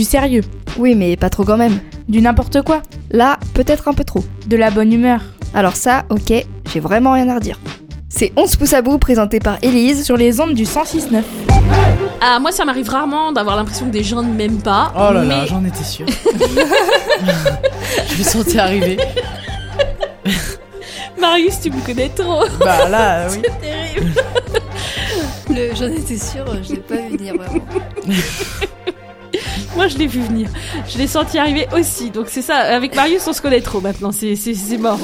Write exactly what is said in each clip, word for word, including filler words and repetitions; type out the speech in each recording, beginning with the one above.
Du sérieux. Oui, mais pas trop quand même. Du n'importe quoi. Là, peut-être un peu trop. De la bonne humeur. Alors ça, ok, j'ai vraiment rien à redire. C'est onze pouces à bout, présenté par Élise. Sur les ondes du cent six neuf. Ah, moi, ça m'arrive rarement d'avoir l'impression que des gens ne m'aiment pas. Oh là mais... là, j'en étais sûre. Je me sentais arriver. Marius, tu me connais trop. Bah là, oui. C'est terrible. Le, j'en étais sûre, je l'ai pas vu venir vraiment. Moi, je l'ai vu venir. Je l'ai senti arriver aussi. Donc, c'est ça. Avec Marius, on se connaît trop maintenant. C'est, c'est, c'est mort.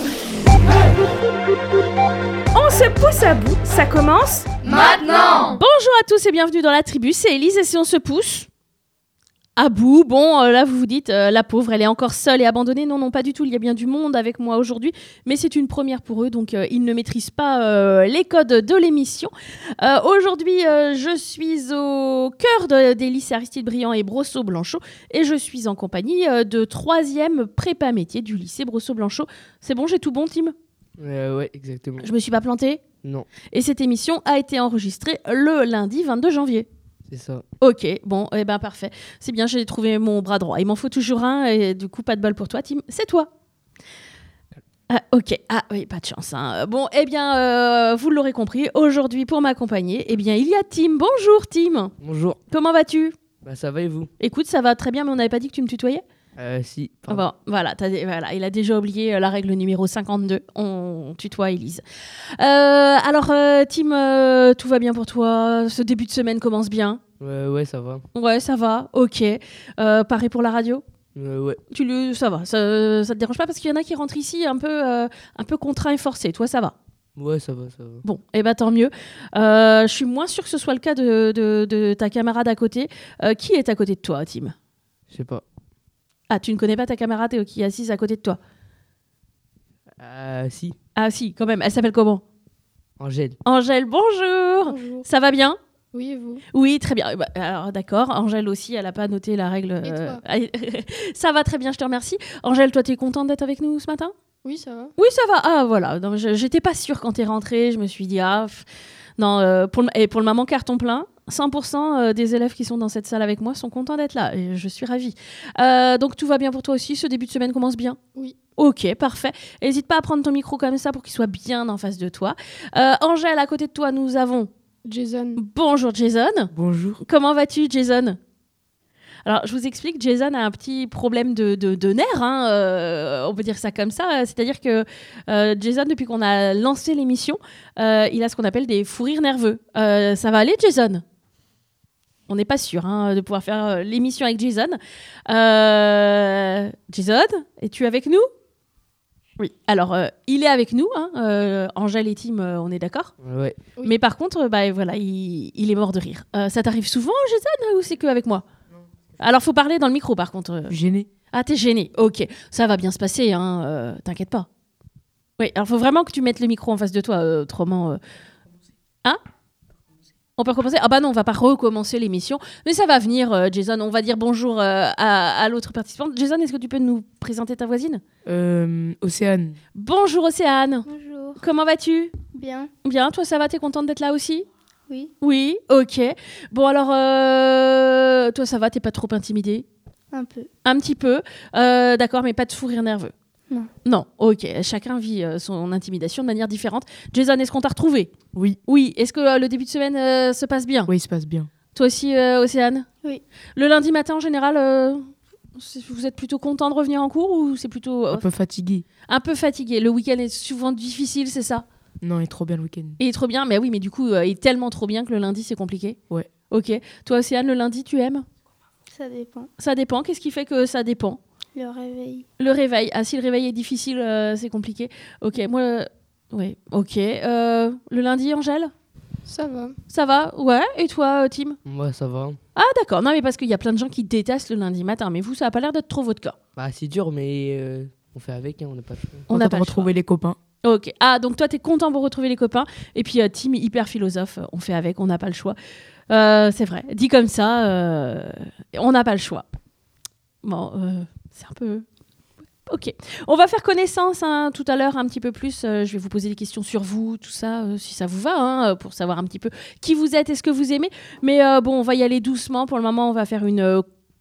On se pousse à bout. Ça commence maintenant. Bonjour à tous et bienvenue dans la tribu. C'est Élise et si on se pousse à bout, bon, euh, là vous vous dites, euh, la pauvre, elle est encore seule et abandonnée. Non, non, pas du tout, il y a bien du monde avec moi aujourd'hui, mais c'est une première pour eux, donc euh, ils ne maîtrisent pas euh, les codes de l'émission. Euh, aujourd'hui, euh, je suis au cœur de, des lycées Aristide Briand et Brosseau-Blanchot, et je suis en compagnie euh, de troisième prépa métier du lycée Brosseau-Blanchot. C'est bon, j'ai tout bon, Tim ? Euh, ouais, exactement. Je me suis pas plantée ? Non, Et cette émission a été enregistrée le lundi vingt-deux janvier. c'est ça. Ok, bon, eh ben parfait. C'est bien, j'ai trouvé mon bras droit. Il m'en faut toujours un, et du coup, pas de bol pour toi, Tim. C'est toi. Ah, ok, ah oui, pas de chance. Hein. Bon, eh bien, euh, vous l'aurez compris, aujourd'hui, pour m'accompagner, eh bien, il y a Tim. Bonjour, Tim. Bonjour. Comment vas-tu ? Bah ça va et vous? Écoute, ça va très bien, mais on n'avait pas dit que tu me tutoyais ? Euh, si. pardon. Bon, voilà, t'as des- voilà, il a déjà oublié euh, la règle numéro cinquante-deux. On tutoie Élise. Euh, alors, euh, Tim, euh, tout va bien pour toi ? Ce début de semaine commence bien ? Ouais, ouais, ça va. Ouais, ça va, ok. Euh, pareil pour la radio ? Euh, ouais. Tu le, ça va, ça, ça te dérange pas parce qu'il y en a qui rentrent ici un peu, euh, un peu contraints et forcés. Toi, ça va. Ouais, ça va, ça va. Bon, et eh ben tant mieux. Euh, je suis moins sûre que ce soit le cas de, de, de ta camarade à côté. Euh, qui est à côté de toi, Tim ? Je sais pas. Ah, tu ne connais pas ta camarade euh, qui est assise à côté de toi ? Ah, si. Ah si, quand même. Elle s'appelle comment ? Angèle. Angèle, bonjour. Bonjour. Ça va bien ? Oui, et vous? Oui, très bien. Bah, alors d'accord, Angèle aussi, elle n'a pas noté la règle. Et toi ? Ça va très bien, je te remercie. Angèle, toi, tu es contente d'être avec nous ce matin ? Oui, ça va. Oui, ça va. Ah, voilà. Non, je- j'étais pas sûre quand t'es rentrée. Je me suis dit, ah, pff. non, euh, pour, le, et pour le moment, carton plein. cent pour cent euh, des élèves qui sont dans cette salle avec moi sont contents d'être là. Et je suis ravie. Euh, donc, tout va bien pour toi aussi. Ce début de semaine commence bien ? Oui. Ok, parfait. N'hésite pas à prendre ton micro comme ça pour qu'il soit bien en face de toi. Euh, Angèle, à côté de toi, nous avons... Jason. Bonjour, Jason. Bonjour. Comment vas-tu, Jason ? Alors, je vous explique, Jason a un petit problème de, de, de nerfs, hein, euh, on peut dire ça comme ça. C'est-à-dire que euh, Jason, depuis qu'on a lancé l'émission, euh, il a ce qu'on appelle des fous rires nerveux. Euh, ça va aller, Jason ? On n'est pas sûr hein, de pouvoir faire euh, l'émission avec Jason. Euh, Jason, es-tu avec nous ? Oui. Alors, euh, il est avec nous, hein, euh, Angèle et Tim, euh, on est d'accord ? Ouais. Oui. Mais par contre, bah, voilà, il, il est mort de rire. Euh, ça t'arrive souvent, Jason, ou c'est que avec moi ? Alors, faut parler dans le micro, par contre. Gêné. Ah, t'es gêné. Ok, ça va bien se passer, hein. euh, t'inquiète pas. Oui, alors faut vraiment que tu mettes le micro en face de toi, euh, autrement. euh, Hein ? On peut recommencer ? Ah bah non, on va pas recommencer l'émission, mais ça va venir, euh, Jason. On va dire bonjour euh, à, à l'autre participante. Jason, est-ce que tu peux nous présenter ta voisine ? Euh, Océane. Bonjour, Océane. Bonjour. Comment vas-tu ? Bien. Bien, toi, ça va ? T'es contente d'être là aussi ? Oui. Oui, ok. Bon, alors, euh, toi, ça va ? T'es pas trop intimidée ? Un peu. Un petit peu. Euh, d'accord, mais pas de fou rire nerveux. Non. Non, ok. Chacun vit euh, son intimidation de manière différente. Jason, est-ce qu'on t'a retrouvé ? Oui. Oui. Est-ce que euh, le début de semaine euh, se passe bien ? Oui, il se passe bien. Toi aussi, euh, Océane ? Oui. Le lundi matin, en général, euh, c'est- vous êtes plutôt content de revenir en cours ou c'est plutôt euh, Un peu fatigué. un peu fatigué ? Le week-end est souvent difficile, c'est ça ? Non, il est trop bien le week-end. Il est trop bien, mais oui, mais du coup, euh, il est tellement trop bien que le lundi, c'est compliqué. Ouais. Ok. Toi, Océane, le lundi, tu aimes ? Ça dépend. Ça dépend. Qu'est-ce qui fait que ça dépend ? Le réveil. Le réveil. Ah, si le réveil est difficile, euh, c'est compliqué. Ok, moi... euh, ouais, ok. Euh, le lundi, Angèle ? Ça va. Ça va ? Ouais. Et toi, euh, Tim ? Moi, ça va. Ah, d'accord. Non, mais parce qu'il y a plein de gens qui détestent le lundi matin. Mais vous, ça a pas l'air d'être trop votre cas. Bah, c'est dur, mais euh, on fait avec, hein, on n'a pas le choix. On n'a pas le retrouver les copains. Ok. Ah, donc toi, t'es content pour retrouver les copains. Et puis, euh, Tim, hyper philosophe. On fait avec, on n'a pas le choix. Euh, c'est vrai. Dit comme ça, euh, on n'a pas le choix. Bon, euh, c'est un peu... Ok. On va faire connaissance hein, tout à l'heure un petit peu plus. Euh, je vais vous poser des questions sur vous, tout ça, euh, si ça vous va, hein, pour savoir un petit peu qui vous êtes et ce que vous aimez. Mais euh, bon, on va y aller doucement. Pour le moment, on va faire une euh,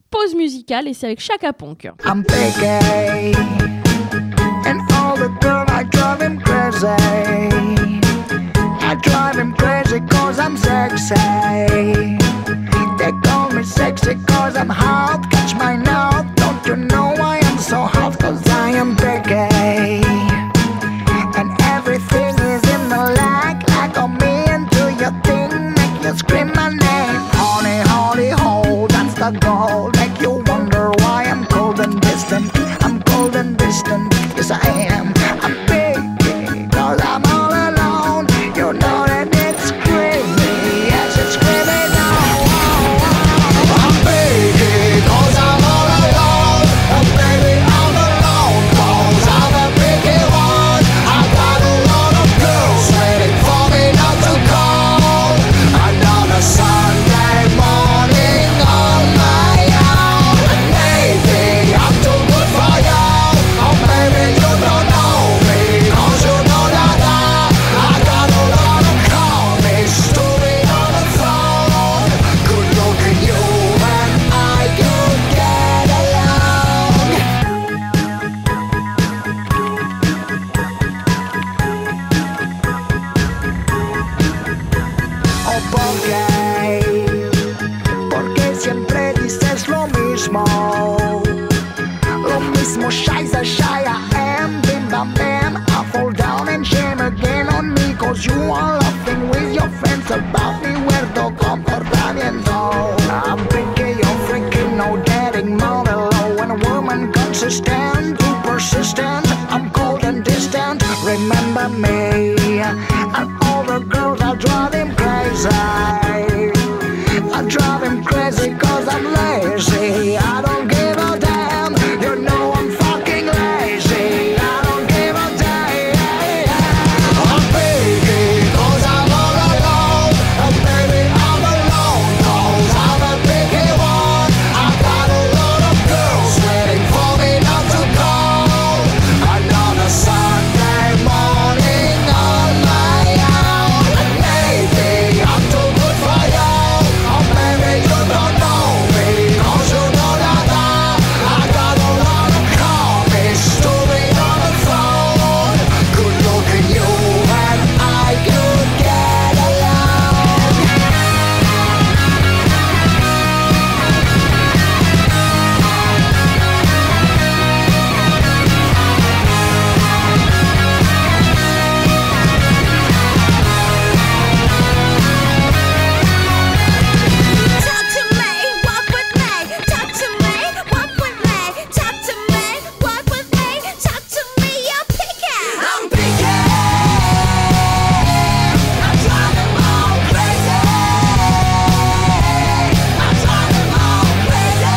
pause musicale et c'est avec Chaka Ponk. I'm picky, and all the girls I drive him crazy. I drive him crazy cause I'm sexy. They call me sexy cause I'm hot. Catch my now, don't you know I am so hot cause I am picky. And everything is in the lag, like on me and do your thing, make you scream my name. Honey, honey, ho, that's the goal. Make you wonder why I'm cold and distant. I'm cold and distant, yes I am. I'm picky cause I'm all alone. You know that it's screaming, yes it's screaming now. I'm picky cause I'm all alone. And baby I'm alone cause I'm a picky one. I got a lot of girls waiting for me not to call. Another Sunday morning on my own. And maybe I'm too good for you. Or maybe you don't know me cause you know that I, I got a lot of comics to be on the phone. Good look at you and I could get along. Oh, porque, porque siempre dices lo mismo. Lo mismo, scheiße, shy I am. Bim bam bam, I fall down and shame again on me. Cause you are laughing with your friends about me. Muerto comportamiento. I'm picky, you're freaking, no dating model. When a woman consistent, too persistent. I'm cold and distant, remember me. And all the girls I drive him crazy. I drive him crazy cause I'm lazy. I don't give a damn, you know I'm fucking lazy. I don't give a damn. I'm picky cause I'm all alone. And baby I'm alone cause I'm a picky one. I got a lot of girls waiting for me not to call. Another Sunday morning on my own. And maybe I'm too good for you. Or maybe you don't know me cause you know that I, I got a lot of comics to be on the phone. Good look at you and I could get along. Talk to me, walk with me. Talk to me, walk with me. Talk to me, walk with me. Talk to me, you're picky. I'm picky. I drive them all crazy. I drive them all crazy.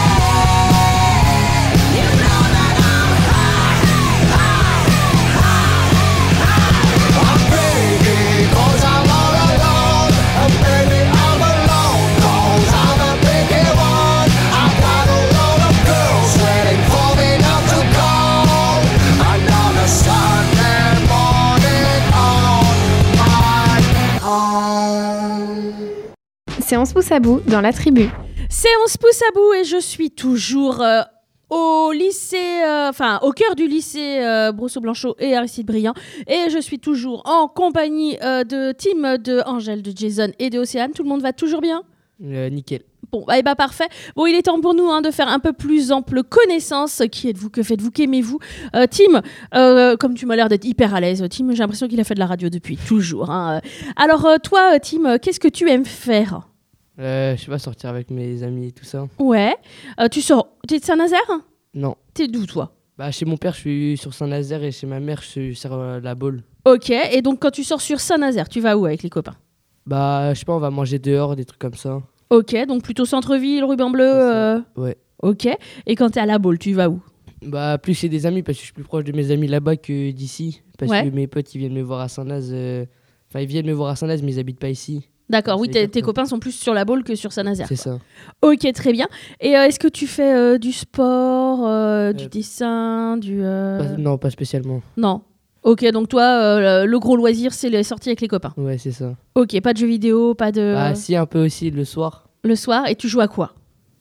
You know that I'm high, high, high, high. I'm picky cause I'm all alone. And baby I'm alone cause I'm a picky one. I got a lot of girls waiting for me not to call. Another Sunday morning on my own. Séance pouce à bout dans la tribu. Séance pouce à bout et je suis toujours euh, au lycée, euh, enfin au cœur du lycée euh, Brosseau-Blanchot et Aristide Briand et je suis toujours en compagnie euh, de Tim, de Angèle, de Jason et de Océane. Tout le monde va toujours bien ? Euh, nickel. Bon, bah, eh bah parfait. Bon, il est temps pour nous hein, de faire un peu plus ample connaissance. Qui êtes-vous ? Que faites-vous ? Qu'aimez-vous ? euh, Tim, euh, comme tu m'as l'air d'être hyper à l'aise, Tim, j'ai l'impression qu'il a fait de la radio depuis toujours. Hein. Alors euh, toi, Tim, qu'est-ce que tu aimes faire ? Euh, je sais pas, sortir avec mes amis et tout ça. Ouais. Euh, tu sors. T'es de Saint-Nazaire ? Non. T'es d'où toi ? Bah, chez mon père, je suis sur Saint-Nazaire et chez ma mère, je suis sur euh, la Baule. Ok. Et donc quand tu sors sur Saint-Nazaire, tu vas où avec les copains ? Bah, je sais pas, on va manger dehors, des trucs comme ça. Ok. Donc plutôt centre-ville, ruban bleu. C'est ça. euh, Ouais. Ok. Et quand t'es à la Baule, tu vas où ? Bah, plus c'est des amis parce que je suis plus proche de mes amis là-bas que d'ici. Parce Ouais. que mes potes, ils viennent me voir à Saint-Naz. euh, Enfin, ils viennent me voir à Saint-Naz, mais ils habitent pas ici. D'accord, oui, C'est tes, clair, tes quoi. copains sont plus sur la Baule que sur Saint-Nazaire. C'est quoi. ça. Ok, très bien. Et euh, est-ce que tu fais euh, du sport, euh, du Euh, dessin, du... euh, Pas- non, pas spécialement. Non. Ok, donc toi, euh, le gros loisir, c'est les sorties avec les copains. Ouais, c'est ça. Ok, pas de jeux vidéo, pas de... Bah, si, un peu aussi le soir. Le soir, et tu joues à quoi ?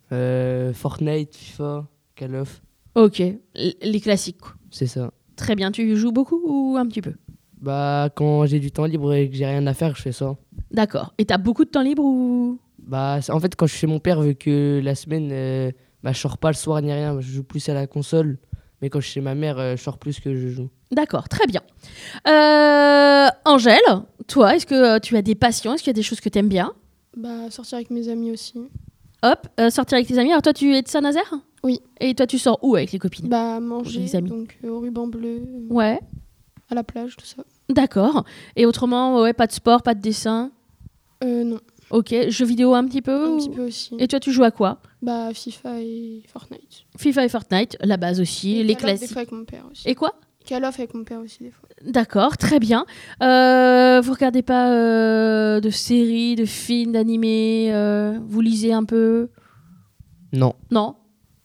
Euh, Fortnite, FIFA, Call of, Ok, L- les classiques. quoi. c'est ça. Très bien, tu joues beaucoup ou un petit peu? Bah, quand j'ai du temps libre et que j'ai rien à faire, je fais ça. D'accord. Et t'as beaucoup de temps libre ou... Bah, c'est- en fait, quand je suis chez mon père, vu que la semaine, euh, bah, je sors pas le soir ni rien, je joue plus à la console. Mais quand je suis chez ma mère, euh, je sors plus que je joue. D'accord, très bien. Euh, Angèle, toi, est-ce que euh, tu as des passions? Est-ce qu'il y a des choses que tu aimes bien? Bah, sortir avec mes amis aussi. Hop, euh, sortir avec tes amis. Alors toi, tu es de Saint-Nazaire? Oui. Et toi, tu sors où avec les copines? Bah, manger, Les amis. donc euh, au ruban bleu, euh, Ouais, à la plage, tout ça. d'accord. Et autrement, ouais, pas de sport, pas de dessin? Euh, non, Ok, jeux vidéo un petit peu? un ou- petit peu aussi. Et toi, tu joues à quoi? Bah, FIFA et Fortnite. FIFA et Fortnite, la base aussi, Et les Call of, classiques. Des fois avec mon père aussi. Et quoi? Call of avec mon père aussi, des fois. D'accord, très bien. Euh, vous regardez pas euh, de séries, de films, d'animés euh, vous lisez un peu? Non. Non.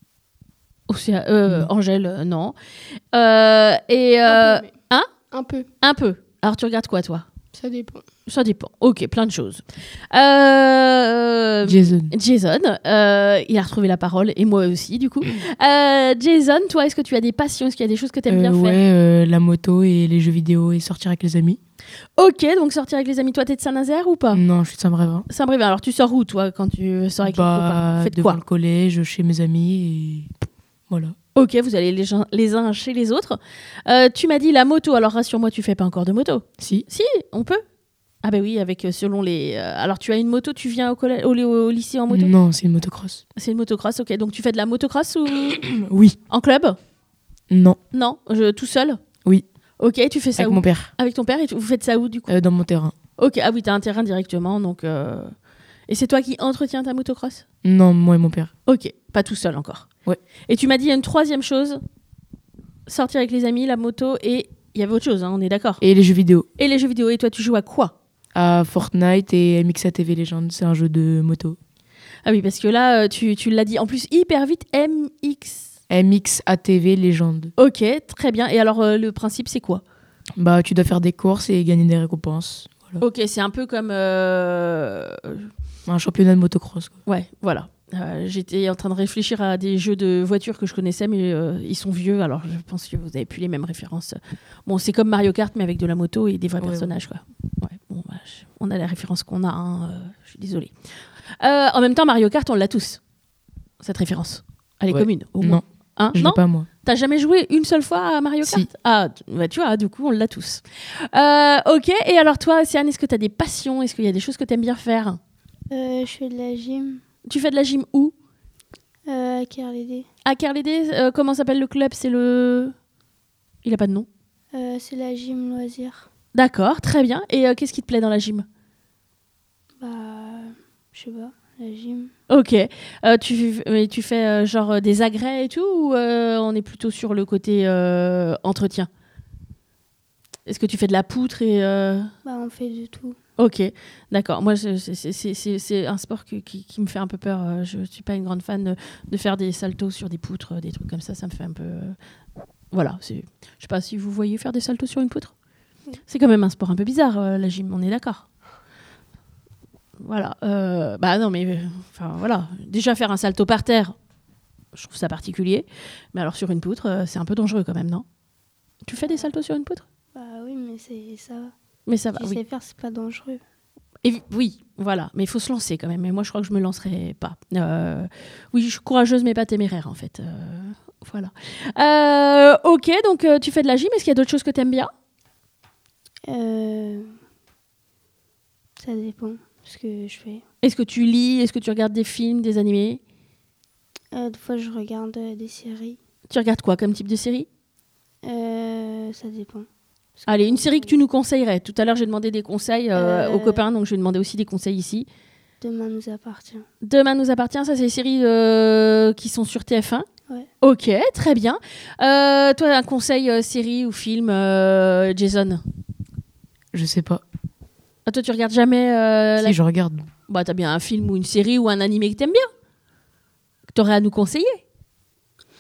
Océa- euh, Non. Angèle, euh, non. Euh, et euh, un peu, mais- hein Un peu, un peu. Alors tu regardes quoi, toi? ça dépend. Ça dépend. Ok, plein de choses. Euh, Jason. Jason, euh, il a retrouvé la parole, et moi aussi, du coup. Euh, Jason, toi, est-ce que tu as des passions? Est-ce qu'il y a des choses que tu aimes Euh, bien ouais, faire? euh, la moto et les jeux vidéo et sortir avec les amis. Ok, donc sortir avec les amis. Toi, t'es de Saint-Nazaire ou pas? Non, je suis de Saint-Brévin. Saint-Brévin. Alors, tu sors où, toi, quand tu sors avec les copains? Bah, Faites devant quoi? le collège, chez mes amis et voilà. Ok, vous allez les, gens- les uns chez les autres. Euh, tu m'as dit la moto. Alors, rassure-moi, tu fais pas encore de moto? Si. Si, on peut. Ah ben oui, avec euh, selon les... euh, alors, tu as une moto, tu viens au, collè- au, au lycée en moto? Non, c'est une motocross. C'est une motocross, ok. Donc, tu fais de la motocross ou Oui. en club? Non. Non, je, tout seul? Oui. Ok, tu fais ça Avec où? mon père. Avec ton père, et tu- vous faites ça où, du coup? Euh, dans mon terrain. Ok, ah oui, t'as un terrain directement, donc... euh, Et c'est toi qui entretiens ta motocross? Non, moi et mon père. Ok, pas tout seul encore. Ouais. Et tu m'as dit il y a une troisième chose, sortir avec les amis, la moto, et il y avait autre chose, hein, on est d'accord? Et les jeux vidéo. Et les jeux vidéo, et toi tu joues à quoi? À Fortnite et M X A T V Legends. C'est un jeu de moto. Ah oui, parce que là, euh, tu, tu l'as dit en plus hyper vite, M X... M X A T V Legends. Ok, très bien. Et alors, euh, le principe, c'est quoi? Bah, tu dois faire des courses et gagner des récompenses. Voilà. Ok, c'est un peu comme... euh, Un championnat de motocross, quoi. Ouais, voilà. Euh, J'étais en train de réfléchir à des jeux de voitures que je connaissais, mais euh, ils sont vieux, alors je pense que vous n'avez plus les mêmes références. Bon, c'est comme Mario Kart, mais avec de la moto et des vrais Ouais, personnages, quoi. Ouais, bon, bah, je- on a les références qu'on a, hein, euh, je suis désolée. Euh, en même temps, Mario Kart, on l'a tous, cette référence. Elle est Ouais. commune, au moins. Non, Hein je non l'ai pas, moi. T'as jamais joué une seule fois à Mario Kart? Si. Ah, t- bah, tu vois, du coup, on l'a tous. Euh, ok, et alors toi, Océane, est-ce que tu as des passions? Est-ce qu'il y a des choses que tu aimes bien faire? Euh, je fais de la gym Tu fais de la gym où? euh, à Kerlédé. À Kerlédé, euh, comment s'appelle le club? C'est le... Il a pas de nom. Euh, c'est la gym loisir. D'accord, très bien. Et euh, qu'est-ce qui te plaît dans la gym? Bah, je sais pas, la gym. Ok. Euh, tu, mais tu fais euh, genre euh, des agrès et tout, ou euh, on est plutôt sur le côté euh, entretien? Est-ce que tu fais de la poutre et... euh, Bah, on fait de tout. Ok, d'accord. Moi, c'est- c'est- c'est c'est- c'est un sport que- qui, qui me fait un peu peur. Euh, Je suis pas une grande fan de, de faire des saltos sur des poutres, des trucs comme ça. Ça me fait un peu... euh, Voilà. c'est- Je sais pas si vous voyez faire des saltos sur une poutre. Oui. C'est quand même un sport un peu bizarre, euh, la gym, on est d'accord. Voilà. Euh, bah non, mais... euh, Enfin, voilà. Déjà, faire un salto par terre, je trouve ça particulier. Mais alors, sur une poutre, euh, c'est un peu dangereux quand même, non? Tu fais des saltos sur une poutre? Bah oui, mais c'est ça va. Mais ça va, Je oui. sais faire, c'est pas dangereux. Et oui, voilà, mais il faut se lancer quand même. Et moi, je crois que je me lancerai pas. Euh, oui, je suis courageuse, mais pas téméraire, en fait. Euh, voilà. Euh, ok, donc euh, tu fais de la gym. Est-ce qu'il y a d'autres choses que tu aimes bien? Euh, ça dépend ce que je fais. Est-ce que tu lis? Est-ce que tu regardes des films, des animés? Euh, des fois, je regarde euh, des séries. Tu regardes quoi comme type de série? Euh, ça dépend. Parce que- Allez, une série que tu nous conseillerais. Tout à l'heure, j'ai demandé des conseils euh, Euh. aux copains, donc je vais demander aussi des conseils ici. Demain nous appartient. Demain nous appartient, ça, c'est les séries euh, qui sont sur T F un. Ouais. Ok, très bien. Euh, toi, un conseil euh, série ou film, euh, Jason? Je sais pas. Ah, toi, tu regardes jamais euh, Si, la... je regarde. Bah, t'as bien un film ou une série ou un animé que t'aimes bien, que t'aurais à nous conseiller.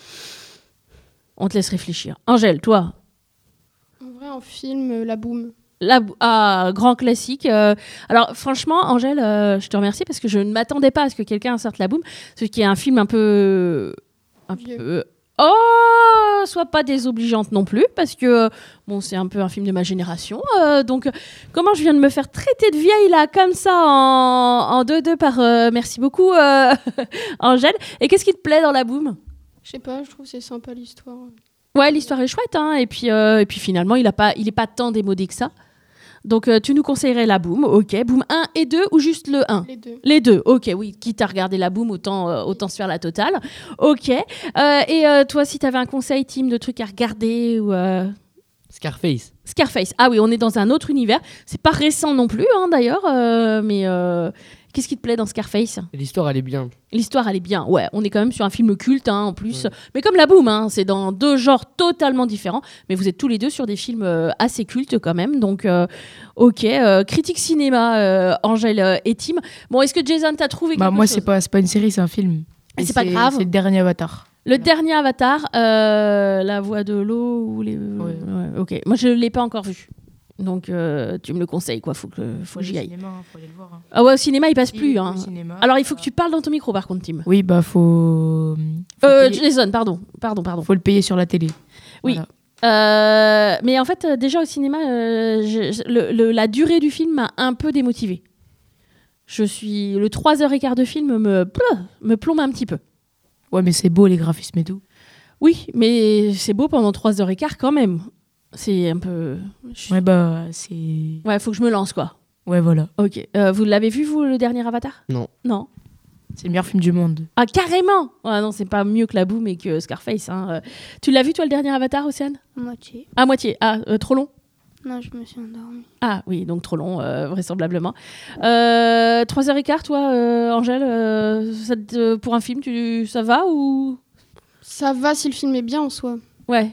On te laisse réfléchir. Angèle, toi? En vrai, en film, euh, La Boum. La bou- ah, grand classique. Euh, alors franchement, Angèle, euh, je te remercie parce que je ne m'attendais pas à ce que quelqu'un sorte La Boum, ce qui est un film un peu, un Vieux. peu, oh, soit pas désobligeante non plus parce que bon, c'est un peu un film de ma génération. Euh, donc comment je viens de me faire traiter de vieille là comme ça en, en deux deux par, euh, merci beaucoup euh, Angèle. Et qu'est-ce qui te plaît dans La Boum? Je sais pas, je trouve que c'est sympa l'histoire. Ouais, l'histoire est chouette, hein. Et puis, euh, et puis finalement, il a pas, il est pas tant démodé que ça. Donc, euh, tu nous conseillerais La Boum, ok. Boum un et deux ou juste le un? Les deux. Les deux, ok, oui. Quitte à regarder La Boum, autant, euh, autant se faire la totale. Ok. Euh, et euh, toi, si tu avais un conseil, Tim, de trucs à regarder ou. euh, Scarface. Scarface. Ah oui, on est dans un autre univers. C'est pas récent non plus, hein, d'ailleurs. euh, mais euh, qu'est-ce qui te plaît dans Scarface? L'histoire, elle est bien. L'histoire, elle est bien. Ouais, on est quand même sur un film culte, hein, en plus. Ouais. Mais comme La Boum, hein, c'est dans deux genres totalement différents. Mais vous êtes tous les deux sur des films euh, assez cultes quand même. Donc, euh, ok. Euh, critique cinéma, euh, Angèle euh, et Tim. Bon, est-ce que Jason t'a trouvé quelque Bah, moi, chose? c'est pas, c'est pas une série, c'est un film. Ah, Et c'est pas grave. C'est le dernier Avatar. Le dernier Avatar, euh, La Voix de l'eau ou les. Ouais. Ouais, ok. Moi, je l'ai pas encore vu. Donc, euh, tu me le conseilles, quoi. Faut que, faut que j'y Au aille. cinéma, hein, faut aller le voir. hein. Ah ouais, au cinéma, il passe Si, plus. au Hein. cinéma. Alors, il faut que tu parles dans ton micro, par contre, Tim. Oui, bah, faut. Faut, Euh, payer- Jason, pardon. Pardon, pardon. faut le payer sur la télé. Oui. Voilà. Euh, mais en fait, euh, déjà au cinéma, euh, je- je- le- le- la durée du film m'a un peu démotivée. Je suis le trois heures quinze de film me me plombe un petit peu. Ouais, mais c'est beau, les graphismes et tout. Oui, mais c'est beau pendant trois heures quinze quand même. C'est un peu. je- Ouais, bah, c'est. Ouais, faut que je me lance quoi. Ouais, voilà. Ok. Euh, vous l'avez vu vous le dernier Avatar? Non. Non. C'est le meilleur film du monde. Ah carrément. Ouais, non, c'est pas mieux que La Boum et que Scarface. Hein. Euh, Tu l'as vu toi le dernier Avatar, Océane? Moitié. À moitié. Ah, euh, trop long. Non, je me suis endormie. Ah oui, donc trop long, euh, vraisemblablement. Euh, trois heures quinze, toi, euh, Angèle, euh, ça te- pour un film, tu, ça va ou... Ça va si le film est bien en soi. Ouais.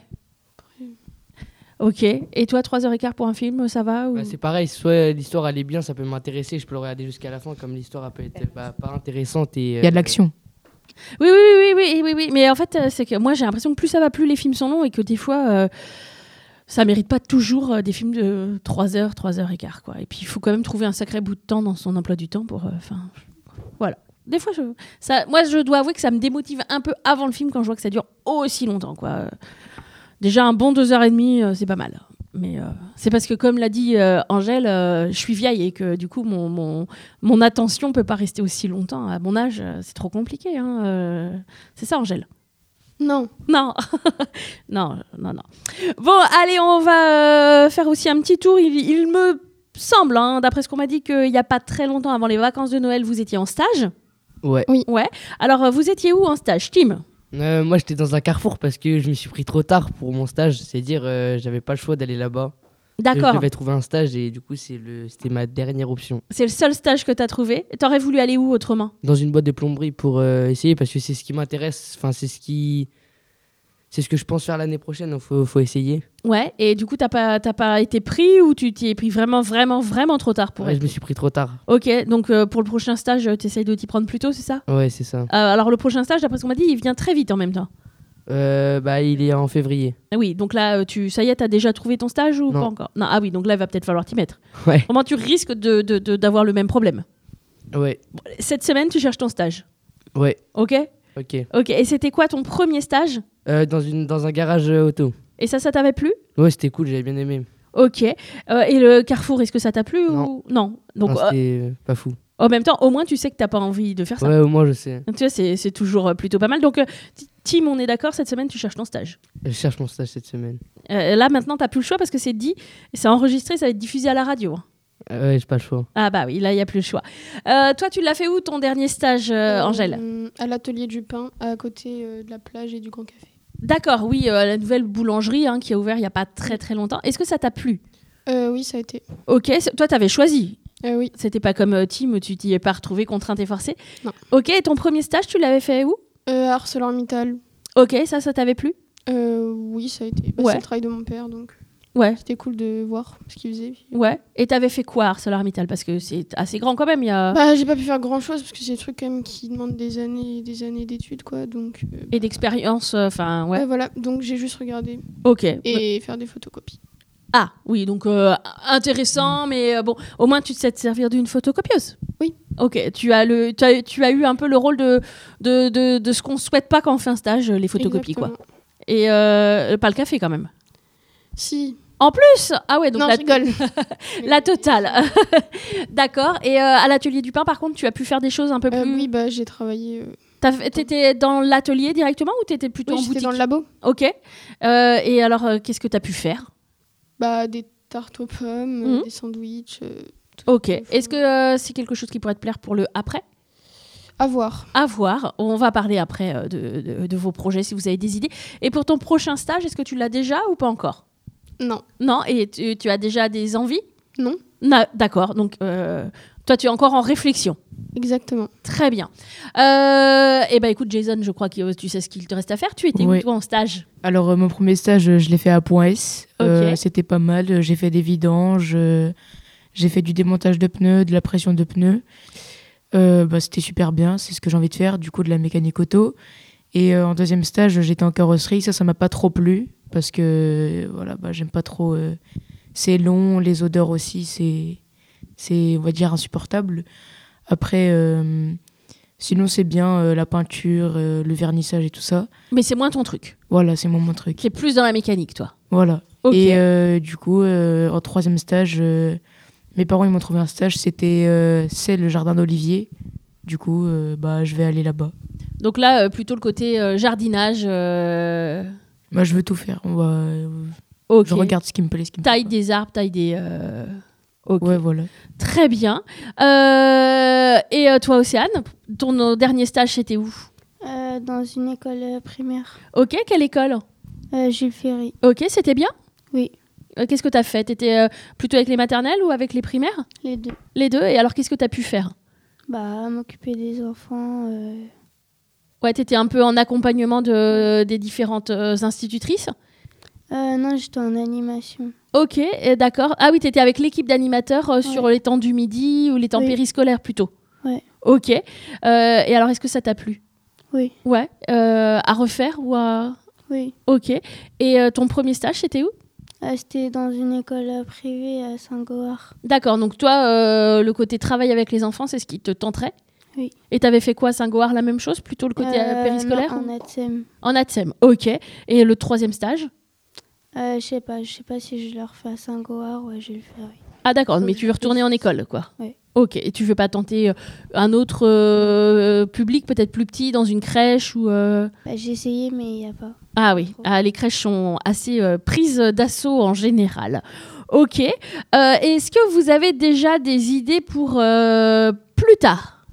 Ok. Et toi, trois heures quinze pour un film, ça va ou... Bah, c'est pareil, soit l'histoire, elle est bien, ça peut m'intéresser, je peux le regarder jusqu'à la fin, comme l'histoire, elle peut être bah, pas intéressante. Et, Il y a de l'action. Oui, oui, oui, oui, oui, oui, oui. Mais en fait, euh, c'est que moi, j'ai l'impression que plus ça va, plus les films sont longs et que des fois, euh, ça mérite pas toujours euh, des films de trois heures, trois heures quinze, quoi. Et puis, il faut quand même trouver un sacré bout de temps dans son emploi du temps pour... Enfin, voilà. Des fois, je, ça, moi, je dois avouer que ça me démotive un peu avant le film quand je vois que ça dure aussi longtemps, quoi. Euh, Déjà, un bon deux heures et demie, euh, c'est pas mal. Mais euh, c'est parce que, comme l'a dit euh, Angèle, euh, je suis vieille et que du coup, mon, mon, mon attention peut pas rester aussi longtemps. À mon âge, euh, c'est trop compliqué. Hein, euh. C'est ça, Angèle? Non. Non. non, non, non. Bon, allez, on va euh, faire aussi un petit tour. Il, il me semble, hein, d'après ce qu'on m'a dit, qu'il n'y a pas très longtemps avant les vacances de Noël, vous étiez en stage. Ouais. Ouais. Alors, euh, vous étiez où en stage, Tim? Euh, moi, j'étais dans un carrefour parce que je me suis pris trop tard pour mon stage. C'est-à-dire, euh, j'avais pas le choix d'aller là-bas. Je D'accord. devais trouver un stage et du coup, c'est le, c'était ma dernière option. C'est le seul stage que tu as trouvé. T'aurais voulu aller où autrement? Dans une boîte de plomberie pour euh, essayer parce que c'est ce qui m'intéresse. Enfin, c'est ce qui, c'est ce que je pense faire l'année prochaine. Donc, faut, faut essayer. Ouais. Et du coup, t'as pas, t'as pas été pris ou tu t'y es pris vraiment, vraiment, vraiment trop tard pour Ouais, être je me suis pris trop tard. Ok. Donc, euh, pour le prochain stage, tu essayes de t'y prendre plus tôt, c'est ça? Ouais, c'est ça. Euh, alors, le prochain stage, d'après ce qu'on m'a dit, il vient très vite en même temps. Euh, bah, il est en février. Ah oui, donc là, euh, tu, ça y est, t'as déjà trouvé ton stage ou Non. pas encore? Non, ah oui, donc là, il va peut-être falloir t'y mettre. Ouais. Comment tu risques de, de- de- d'avoir le même problème? Ouais. Cette semaine, tu cherches ton stage. Ouais. Ok? Ok. Ok. Et c'était quoi ton premier stage? Euh, dans une, dans un garage euh, auto. Et ça, ça t'avait plu? Ouais, c'était cool. J'avais bien aimé. Ok. Euh, et le Carrefour, est-ce que ça t'a plu Non. ou non? Donc, Non, euh, c'était euh, pas fou. en même temps, au moins, tu sais que t'as pas envie de faire ça. Ouais, au moins, je sais. Donc, tu vois, c'est, c'est toujours euh, plutôt pas mal. Donc, euh, T- Tim, on est d'accord, cette semaine, tu cherches ton stage. Je cherche mon stage cette semaine. Euh, là, maintenant, t'as plus le choix parce que c'est dit, c'est enregistré, ça va être diffusé à la radio. hein. Euh, ouais, j'ai pas le choix. Ah bah oui, là, il n'y a plus le choix. Euh, toi, tu l'as fait où, ton dernier stage, euh, Angèle? Euh, À l'atelier du pain, à côté euh, de la plage et du Grand Café. D'accord, oui, euh, la nouvelle boulangerie hein, qui a ouvert il n'y a pas très très longtemps. Est-ce que ça t'a plu? Euh, oui, ça a été. Ok, c'est- toi, t'avais choisi. Euh, oui. C'était pas comme euh, Tim où tu t'y es pas retrouvé contrainte et forcée. Non. Ok, et ton premier stage, tu l'avais fait où? Euh, ArcelorMittal. Ok, ça, ça t'avait plu? Euh, oui, ça a été. Bah, Ouais. C'est le travail de mon père, donc Ouais, c'était cool de voir ce qu'il faisait. Puis- ouais. Et t'avais fait quoi, ArcelorMittal? Parce que c'est assez grand quand même. Il y a... Bah, j'ai pas pu faire grand chose parce que c'est des trucs quand même qui demandent des années et des années d'études, quoi. Donc, euh, Et d'expérience, enfin, ouais. ouais, voilà. Donc, j'ai juste regardé Ok. et faire des photocopies. Ah, oui, donc euh, intéressant, mais euh, bon, au moins tu sais te servir d'une photocopieuse. Oui. Ok, tu as, le, tu as, tu as eu un peu le rôle de, de, de, de ce qu'on souhaite pas quand on fait un stage, les photocopies, quoi. Exactement. Et euh, pas le café, quand même. Si. En plus. Ah ouais, donc Non, la, je rigole. la totale. D'accord. Et euh, à l'atelier du pain, par contre, tu as pu faire des choses un peu Euh, plus... oui, bah, j'ai travaillé. euh, T'as fait- T'étais dans l'atelier directement ou t'étais plutôt Oui, en j'étais boutique? dans le labo. Ok. Euh, et alors, euh, qu'est-ce que t'as pu faire? Bah, des tartes aux pommes, Mhm. euh, des sandwichs. euh, Ok. Est-ce que euh, c'est quelque chose qui pourrait te plaire pour le après? À voir. À voir. On va parler après euh, de, de- de vos projets si vous avez des idées. Et pour ton prochain stage, est-ce que tu l'as déjà ou pas encore? Non. Non. Et tu, tu as déjà des envies? Non. Na- D'accord. Donc, euh, toi, tu es encore en réflexion. Exactement. Très bien. Euh, eh ben, écoute, Jason, je crois que tu sais ce qu'il te reste à faire. Tu étais où, Ouais. toi, en stage? Alors, euh, mon premier stage, euh, je l'ai fait à Point S. Euh, Ok. C'était pas mal. Euh, J'ai fait des vidanges. euh, J'ai fait du démontage de pneus, de la pression de pneus. Euh, bah, c'était super bien. C'est ce que j'ai envie de faire. Du coup, de la mécanique auto. Et euh, en deuxième stage, j'étais en carrosserie. Ça, ça m'a pas trop plu. Parce que, euh, voilà, bah, j'aime pas trop. euh, C'est long. Les odeurs aussi, c'est, c'est, on va dire, insupportable. Après, euh, sinon, c'est bien euh, la peinture, euh, le vernissage et tout ça. Mais c'est moins ton truc. Voilà, c'est mon, mon truc. Qui est plus dans la mécanique, toi. Voilà. Ok. Et euh, du coup, euh, en troisième stage, euh, mes parents ils m'ont trouvé un stage, c'était euh, c'est le jardin d'Olivier. Du coup, euh, bah, je vais aller là-bas. Donc là, euh, plutôt le côté euh, jardinage. euh, Bah, je veux tout faire. On va, euh, Ok. Je regarde ce qui me plaît, ce qui me Taille plaît des arbres, taille des. euh, Ok. pas. Ouais, voilà. Très bien. Euh, Et euh, toi, Océane, ton euh, dernier stage, c'était où? Euh, dans une école euh, primaire. Ok, quelle école? Euh, Jules Ferry. Ok, c'était bien? Oui, Euh, Qu'est-ce que tu as fait? Tu étais plutôt avec les maternelles ou avec les primaires? les deux. Les deux. Et alors, qu'est-ce que tu as pu faire? Bah, m'occuper des enfants. euh, Ouais, tu étais un peu en accompagnement de, des différentes euh, institutrices? Euh, non, j'étais en animation. Ok, et d'accord. Ah oui, tu étais avec l'équipe d'animateurs euh, sur Ouais. les temps du midi ou les temps Oui. périscolaires plutôt? Ouais. Ok. Euh, et alors, est-ce que ça t'a plu? Oui, Ouais. Euh, à refaire ou à... oui. Ok. Et euh, ton premier stage, c'était où? Euh, c'était dans une école euh, privée à Saint-Goard. D'accord, donc toi, euh, le côté travail avec les enfants, c'est ce qui te tenterait? Oui. Et t'avais fait quoi, Saint-Goard, la même chose? Plutôt le côté euh, Euh, périscolaire? non, ou- en A T S E M. En A T S E M, ok. Et le troisième stage? Euh, je sais pas, je sais pas si je le refais à Saint-Goard. Ouais, je vais le faire, oui. Ah d'accord, Faut mais que tu je veux retourner en réfléchisse. école, quoi. Ouais. Ok, et tu veux pas tenter euh, un autre euh, public, peut-être plus petit, dans une crèche ou... euh, Bah, j'ai essayé, mais il n'y a pas. Ah oui, ah, les crèches sont assez euh, prises d'assaut en général. Ok. Euh, Est-ce que vous avez déjà des idées pour euh, plus tard?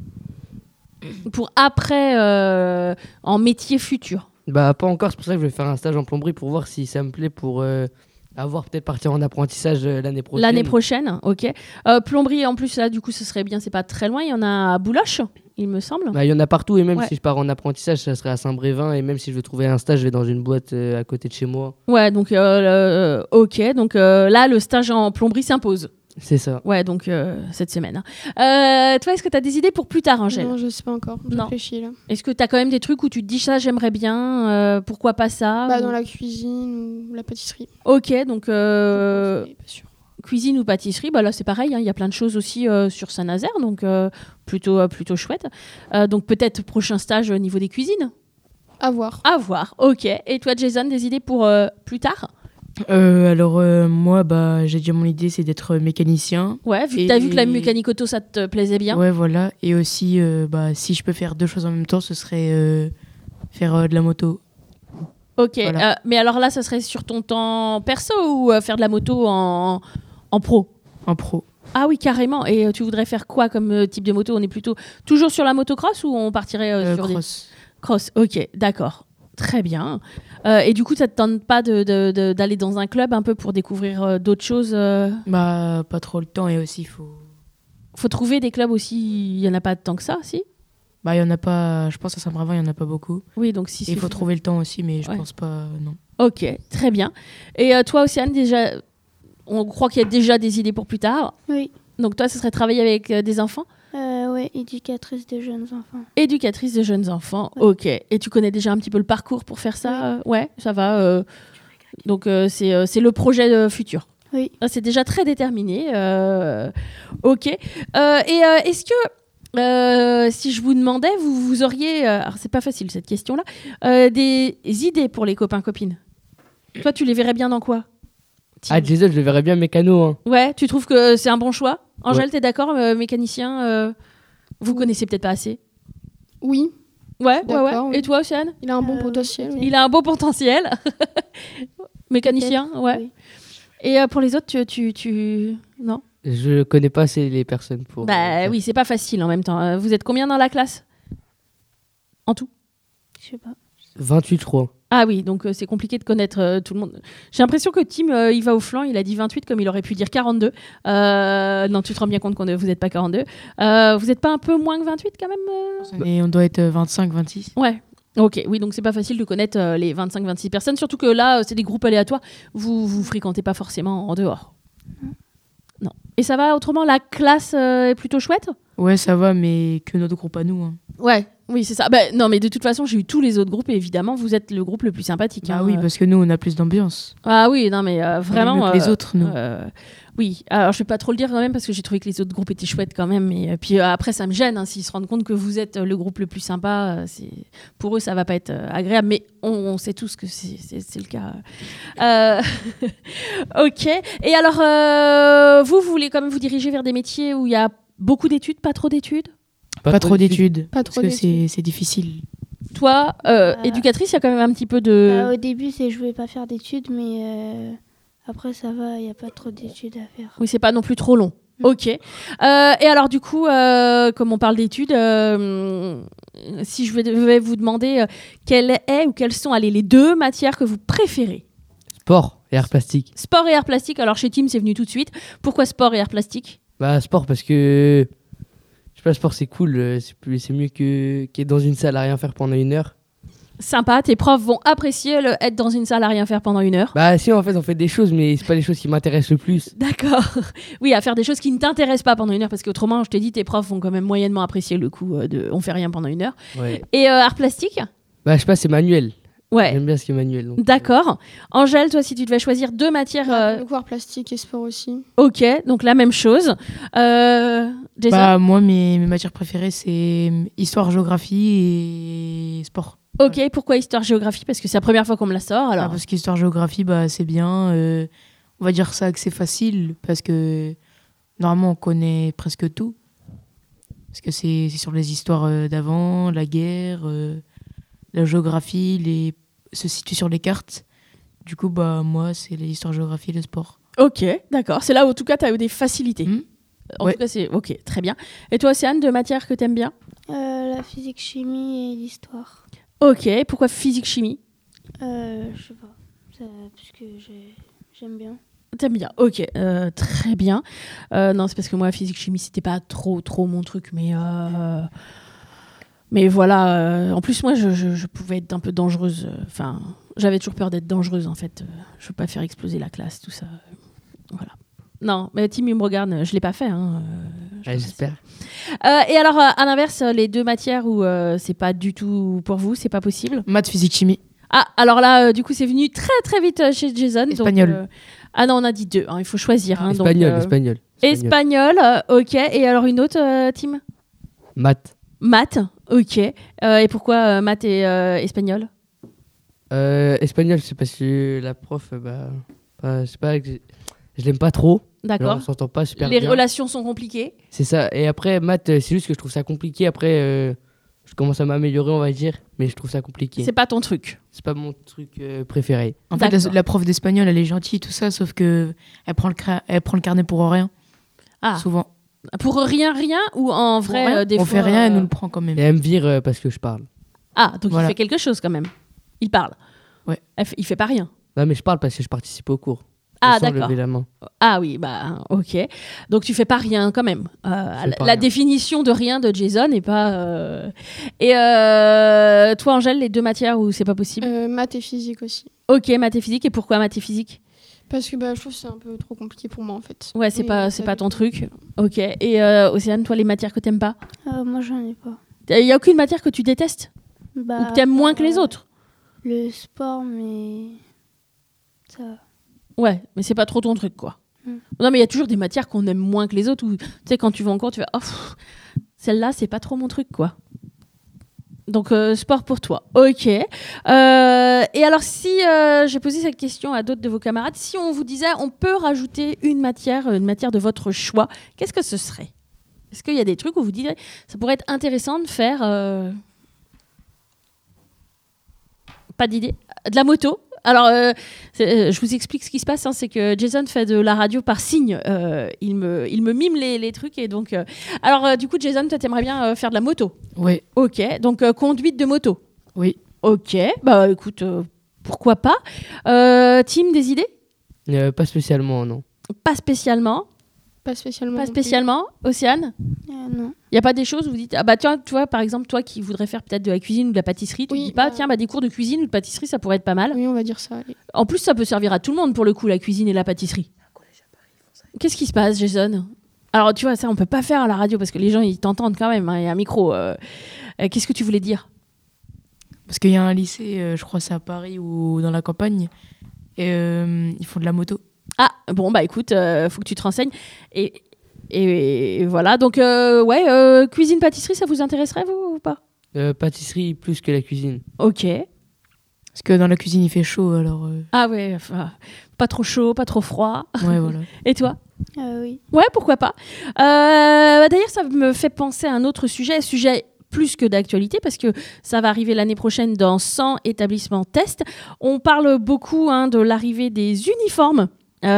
Pour après, euh, en métier futur? Bah, pas encore, c'est pour ça que je vais faire un stage en plomberie pour voir si ça me plaît pour euh, avoir peut-être partir en apprentissage euh, l'année prochaine. L'année prochaine, ok. Euh, plomberie, en plus, là, du coup, ce serait bien, c'est pas très loin. Il y en a à Bouloche, il me semble. Bah, il y en a partout et même Ouais. si je pars en apprentissage, ça serait à Saint-Brévin et même si je veux trouver un stage, je vais dans une boîte euh, à côté de chez moi. Ouais, donc, euh, euh, ok. Donc euh, là, le stage en plomberie s'impose. C'est ça. Ouais, donc euh, cette semaine. Euh, toi, est-ce que tu as des idées pour plus tard, Angèle? Non, je sais pas encore. Je Non. réfléchis là. Est-ce que tu as quand même des trucs où tu te dis ça, j'aimerais bien, euh, pourquoi pas ça? Bah, ou- dans la cuisine ou la pâtisserie. Ok, donc euh, Je pense, mais pas sûr. cuisine ou pâtisserie, bah là c'est pareil, hein, il y a plein de choses aussi euh, sur Saint-Nazaire, donc euh, plutôt, euh, plutôt chouette. Euh, donc peut-être prochain stage au niveau des cuisines? À voir. À voir, ok. Et toi, Jason, des idées pour euh, plus tard? Euh, alors, euh, moi, bah, j'ai déjà mon idée, c'est d'être mécanicien. Ouais, vu que Et- tu as vu que la mécanique auto, ça te plaisait bien. Ouais, voilà. Et aussi, euh, bah, si je peux faire deux choses en même temps, ce serait euh, faire euh, de la moto. Ok, Voilà. euh, mais alors là, ça serait sur ton temps perso ou euh, faire de la moto en, en pro? En pro. Ah oui, carrément. Et euh, tu voudrais faire quoi comme euh, type de moto? On est plutôt toujours sur la motocross ou on partirait euh, Euh, sur des... cross. Cross, ok, d'accord. Très bien. Euh, et du coup, ça te tente pas de- de- de- d'aller dans un club un peu pour découvrir euh, d'autres choses euh Bah, pas trop le temps et aussi, il faut. Faut trouver des clubs aussi, il y en a pas tant que ça, si? Bah, il y en a pas. Je pense à Saint-Brévin, il y en a pas beaucoup. Oui, donc si. Et il faut suffit- trouver le temps aussi, mais je Ouais. pense pas. Non. Ok, très bien. Et euh, toi, Océane, déjà, on croit qu'il y a déjà des idées pour plus tard. Oui. Donc toi, ce serait travailler avec euh, des enfants? Euh, ouais, éducatrice de jeunes enfants. Éducatrice de jeunes enfants, Ouais. ok. Et tu connais déjà un petit peu le parcours pour faire ça? euh, Ouais, ça va. euh, Donc euh, c'est euh, c'est le projet euh, futur. Oui. Ah, c'est déjà très déterminé. euh, Ok. Euh, et euh, est-ce que euh, si je vous demandais, vous, vous auriez, euh, alors c'est pas facile cette question-là, euh, des idées pour les copains copines. Toi, tu les verrais bien dans quoi? Ah, Jason, je le verrais bien mécano. Hein. Ouais, tu trouves que c'est un bon choix? Angèle, Ouais. t'es d'accord, euh, mécanicien euh, vous connaissez peut-être pas assez. Oui. Ouais, ouais, ouais. D'accord, oui. Et toi, Océane? Il a un bon Euh, potentiel. oui. Il a un beau potentiel. Mécanicien, Peut-être, ouais. oui. Et euh, pour les autres, tu, tu, tu... non? Je connais pas assez les personnes pour. euh, Bah faire. oui, c'est pas facile en même temps. Euh, Vous êtes combien dans la classe? En tout? Je sais pas. vingt-huit, je crois. Ah oui, donc euh, c'est compliqué de connaître euh, tout le monde. J'ai l'impression que Tim, euh, il va au flanc, il a dit vingt-huit comme il aurait pu dire quarante-deux. Euh, non, tu te rends bien compte que vous n'êtes pas quarante-deux. Euh, vous n'êtes pas un peu moins que vingt-huit quand même euh Et on doit être vingt-cinq, vingt-six. Ouais. Ok, oui, donc c'est pas facile de connaître euh, les vingt-cinq vingt-six personnes, surtout que là, euh, c'est des groupes aléatoires. Vous vous fréquentez pas forcément en dehors. Non. Et ça va autrement? La classe euh, est plutôt chouette? Ouais, ça va, mais que notre groupe à nous. Hein. Ouais, oui, c'est ça. Bah, non, mais de toute façon, j'ai eu tous les autres groupes et évidemment, vous êtes le groupe le plus sympathique. Ah hein. oui, parce que nous, on a plus d'ambiance. Ah oui, non, mais euh, vraiment. mieux que les euh, autres, nous. euh, oui, alors je vais pas trop le dire quand même parce que j'ai trouvé que les autres groupes étaient chouettes quand même. Et euh, puis euh, après, ça me gêne hein, s'ils se rendent compte que vous êtes euh, le groupe le plus sympa. euh, c'est pour eux, ça va pas être euh, agréable, mais on, on sait tous que c'est, c'est, c'est le cas. Euh, ok. Et alors, euh, vous, vous voulez quand même vous diriger vers des métiers où il y a beaucoup d'études, pas trop d'études? Pas, trop d'études. Pas Parce trop que d'études. c'est c'est difficile. Toi, euh, Euh, éducatrice, il y a quand même un petit peu de. Bah, au début, c'est je voulais pas faire d'études, mais euh, après, ça va, il n'y a pas trop d'études à faire. Oui, c'est pas non plus trop long. Mm. Ok. Euh, et alors, du coup, euh, comme on parle d'études, euh, si je vais, vais vous demander euh, quelle est ou quelles sont allez, les deux matières que vous préférez? Sport et art plastique. Sport et art plastique. Alors, chez Tim, c'est venu tout de suite. Pourquoi sport et art plastique? Bah, sport parce que. Je sais pas, sport c'est cool. euh, C'est plus- c'est mieux que qu'être dans une salle à rien faire pendant une heure. Sympa, tes profs vont apprécier le être dans une salle à rien faire pendant une heure. Bah, si, en fait, on fait des choses, mais c'est pas les choses qui m'intéressent le plus. D'accord. Oui, à faire des choses qui ne t'intéressent pas pendant une heure, parce qu'autrement, je t'ai dit, tes profs vont quand même moyennement apprécier le coup euh, de on fait rien pendant une heure. Ouais. Et euh, art plastique? Bah, je sais pas, c'est manuel. Ouais. J'aime bien ce qui est manuel. donc, euh, D'accord. Angèle, toi, si tu devais choisir deux matières, euh, Le cours plastique et sport aussi. ok, donc la même chose. Euh, Jason? Bah, moi, mes, mes matières préférées, c'est histoire, géographie et sport. Ok, pourquoi histoire-géographie? Parce que c'est la première fois qu'on me la sort, alors. Ah, parce qu'histoire, géographie, bah, c'est bien. euh, on va dire ça que c'est facile, parce que normalement, on connaît presque tout. Parce que c'est c'est sur les histoires euh, d'avant, la guerre, euh, la géographie, les... se situe sur les cartes. Du coup, bah, moi, c'est l'histoire, géographie et le sport. Ok, d'accord. C'est là où, en tout cas, tu as eu des facilités. Hmm. En Ouais. tout cas, c'est ok, très bien. Et toi, Océane, deux matières que t'aimes bien? Euh, la physique, chimie et l'histoire. Ok, pourquoi physique-chimie? Euh, je sais pas. Ça, parce que j'ai- j'aime bien. T'aimes bien, ok, euh, très bien. Euh, non, c'est parce que moi, physique-chimie, c'était pas trop, trop mon truc, mais... euh, Mais voilà, euh, en plus, moi, je, je- je pouvais être un peu dangereuse. euh, Enfin, j'avais toujours peur d'être dangereuse, en fait. Euh, je veux pas faire exploser la classe, tout ça. euh, Voilà. Non, mais Tim, il me regarde, je l'ai pas fait. Hein, euh, je Ouais, pense. j'espère. Euh, et alors, euh, à l'inverse, euh, les deux matières où euh, c'est pas du tout pour vous, c'est pas possible. Maths, physique, chimie. Ah, alors là, euh, du coup, c'est venu très très vite euh, chez Jason. donc, Espagnol. euh, Ah non, on a dit deux, hein, il faut choisir. hein, donc, Espagnol, euh, espagnol. Espagnol, euh, ok. Et alors une autre, euh, Tim? Maths. Maths, ok. Euh, et pourquoi euh, maths et euh, espagnol? Euh, espagnol, c'est parce que la prof, euh, bah, bah, je sais pas, que j'ai- je l'aime pas trop. D'accord. Genre, on s'entend pas super Les bien. relations sont compliquées. C'est ça. Et après, maths, euh, c'est juste que je trouve ça compliqué. Après, euh, je commence à m'améliorer, on va dire, mais je trouve ça compliqué. C'est pas ton truc. C'est pas mon truc euh, préféré. En fait, la, D'accord. la prof d'espagnol, elle est gentille, tout ça, sauf que elle prend le, cra- elle prend le carnet pour rien, Ah, souvent. pour rien, rien ou en Pour vrai rien. euh, des On fois, fait rien, elle euh, nous le prend quand même. Et elle me vire euh, parce que je parle. Ah, donc Voilà. il fait quelque chose quand même. Il parle. Ouais. Elle fait- Il fait pas rien. Non, mais je parle parce que je participe au cours. Ah, Sans d'accord. lever la main. Ah oui, bah ok. Donc tu fais pas rien quand même. Euh, la pas la rien. définition de rien de Jason n'est pas. euh, Et euh, toi, Angèle, les deux matières où c'est pas possible. Euh, maths et physique aussi. Ok, maths et physique. Et pourquoi maths et physique? Parce que bah, je trouve que c'est un peu trop compliqué pour moi en fait. Ouais, c'est Et pas, ça c'est pas du ton tout. truc. Ok. Et euh, Océane, toi, les matières que t'aimes pas? Euh, moi, j'en ai pas. Il y a aucune matière que tu détestes Bah, ou que t'aimes moins que les euh, autres? Le sport, mais ça va. Ouais, mais c'est pas trop ton truc, quoi. Mm. Non, mais il y a toujours des matières qu'on aime moins que les autres. Où, tu sais, quand tu vas en cours, tu vas, oh, pff, celle-là, c'est pas trop mon truc, quoi. Donc, euh, sport pour toi. Ok. Euh, et alors, si euh, j'ai posé cette question à d'autres de vos camarades, si on vous disait, on peut rajouter une matière, une matière de votre choix, qu'est-ce que ce serait ? Est-ce qu'il y a des trucs où vous direz, ça pourrait être intéressant de faire... Euh... Pas d'idée. De la moto. Alors, euh, c'est- euh, je vous explique ce qui se passe. Hein, c'est que Jason fait de la radio par signe. Euh, il, me, il me mime les, les trucs. Et donc, euh, alors, euh, du coup, Jason, toi, t'aimerais bien euh, faire de la moto. Ouais, Ok. Donc, euh, conduite de moto. oui. Ok. Bah, écoute, euh, pourquoi pas. Euh, Tim, des idées ? Euh, pas spécialement, non. Pas spécialement. Pas spécialement. Pas non plus. spécialement. Océane ? Euh, non. Il n'y a pas des choses où vous dites, ah bah tiens, toi, par exemple, toi qui voudrais faire peut-être de la cuisine ou de la pâtisserie, tu Oui, ne dis pas, bah- tiens, bah, des cours de cuisine ou de pâtisserie, ça pourrait être pas mal. Oui, on va dire ça. allez. En plus, ça peut servir à tout le monde pour le coup, la cuisine et la pâtisserie. Qu'est-ce qui se passe, Jason ? Alors, tu vois, ça, on peut pas faire à la radio parce que les gens, ils t'entendent quand même. hein, Il y a un micro. euh. Euh, Qu'est-ce que tu voulais dire ? Parce qu'il y a un lycée, euh, je crois c'est à Paris ou dans la campagne, et euh, ils font de la moto. Ah, bon, bah écoute, euh, faut que tu te renseignes. Et, et, et voilà, donc, euh, ouais, euh, cuisine, pâtisserie, ça vous intéresserait, vous, ou pas ? Euh, pâtisserie plus que la cuisine. Ok. Parce que dans la cuisine il fait chaud, alors euh, Ah ouais, enfin, pas trop chaud, pas trop froid. ouais voilà. Et toi ? Euh, oui. Ouais, pourquoi pas. Euh, bah D'ailleurs, ça me fait penser à un autre sujet, sujet plus que d'actualité, parce que ça va arriver l'année prochaine dans cent établissements tests. On parle beaucoup hein, de l'arrivée des uniformes.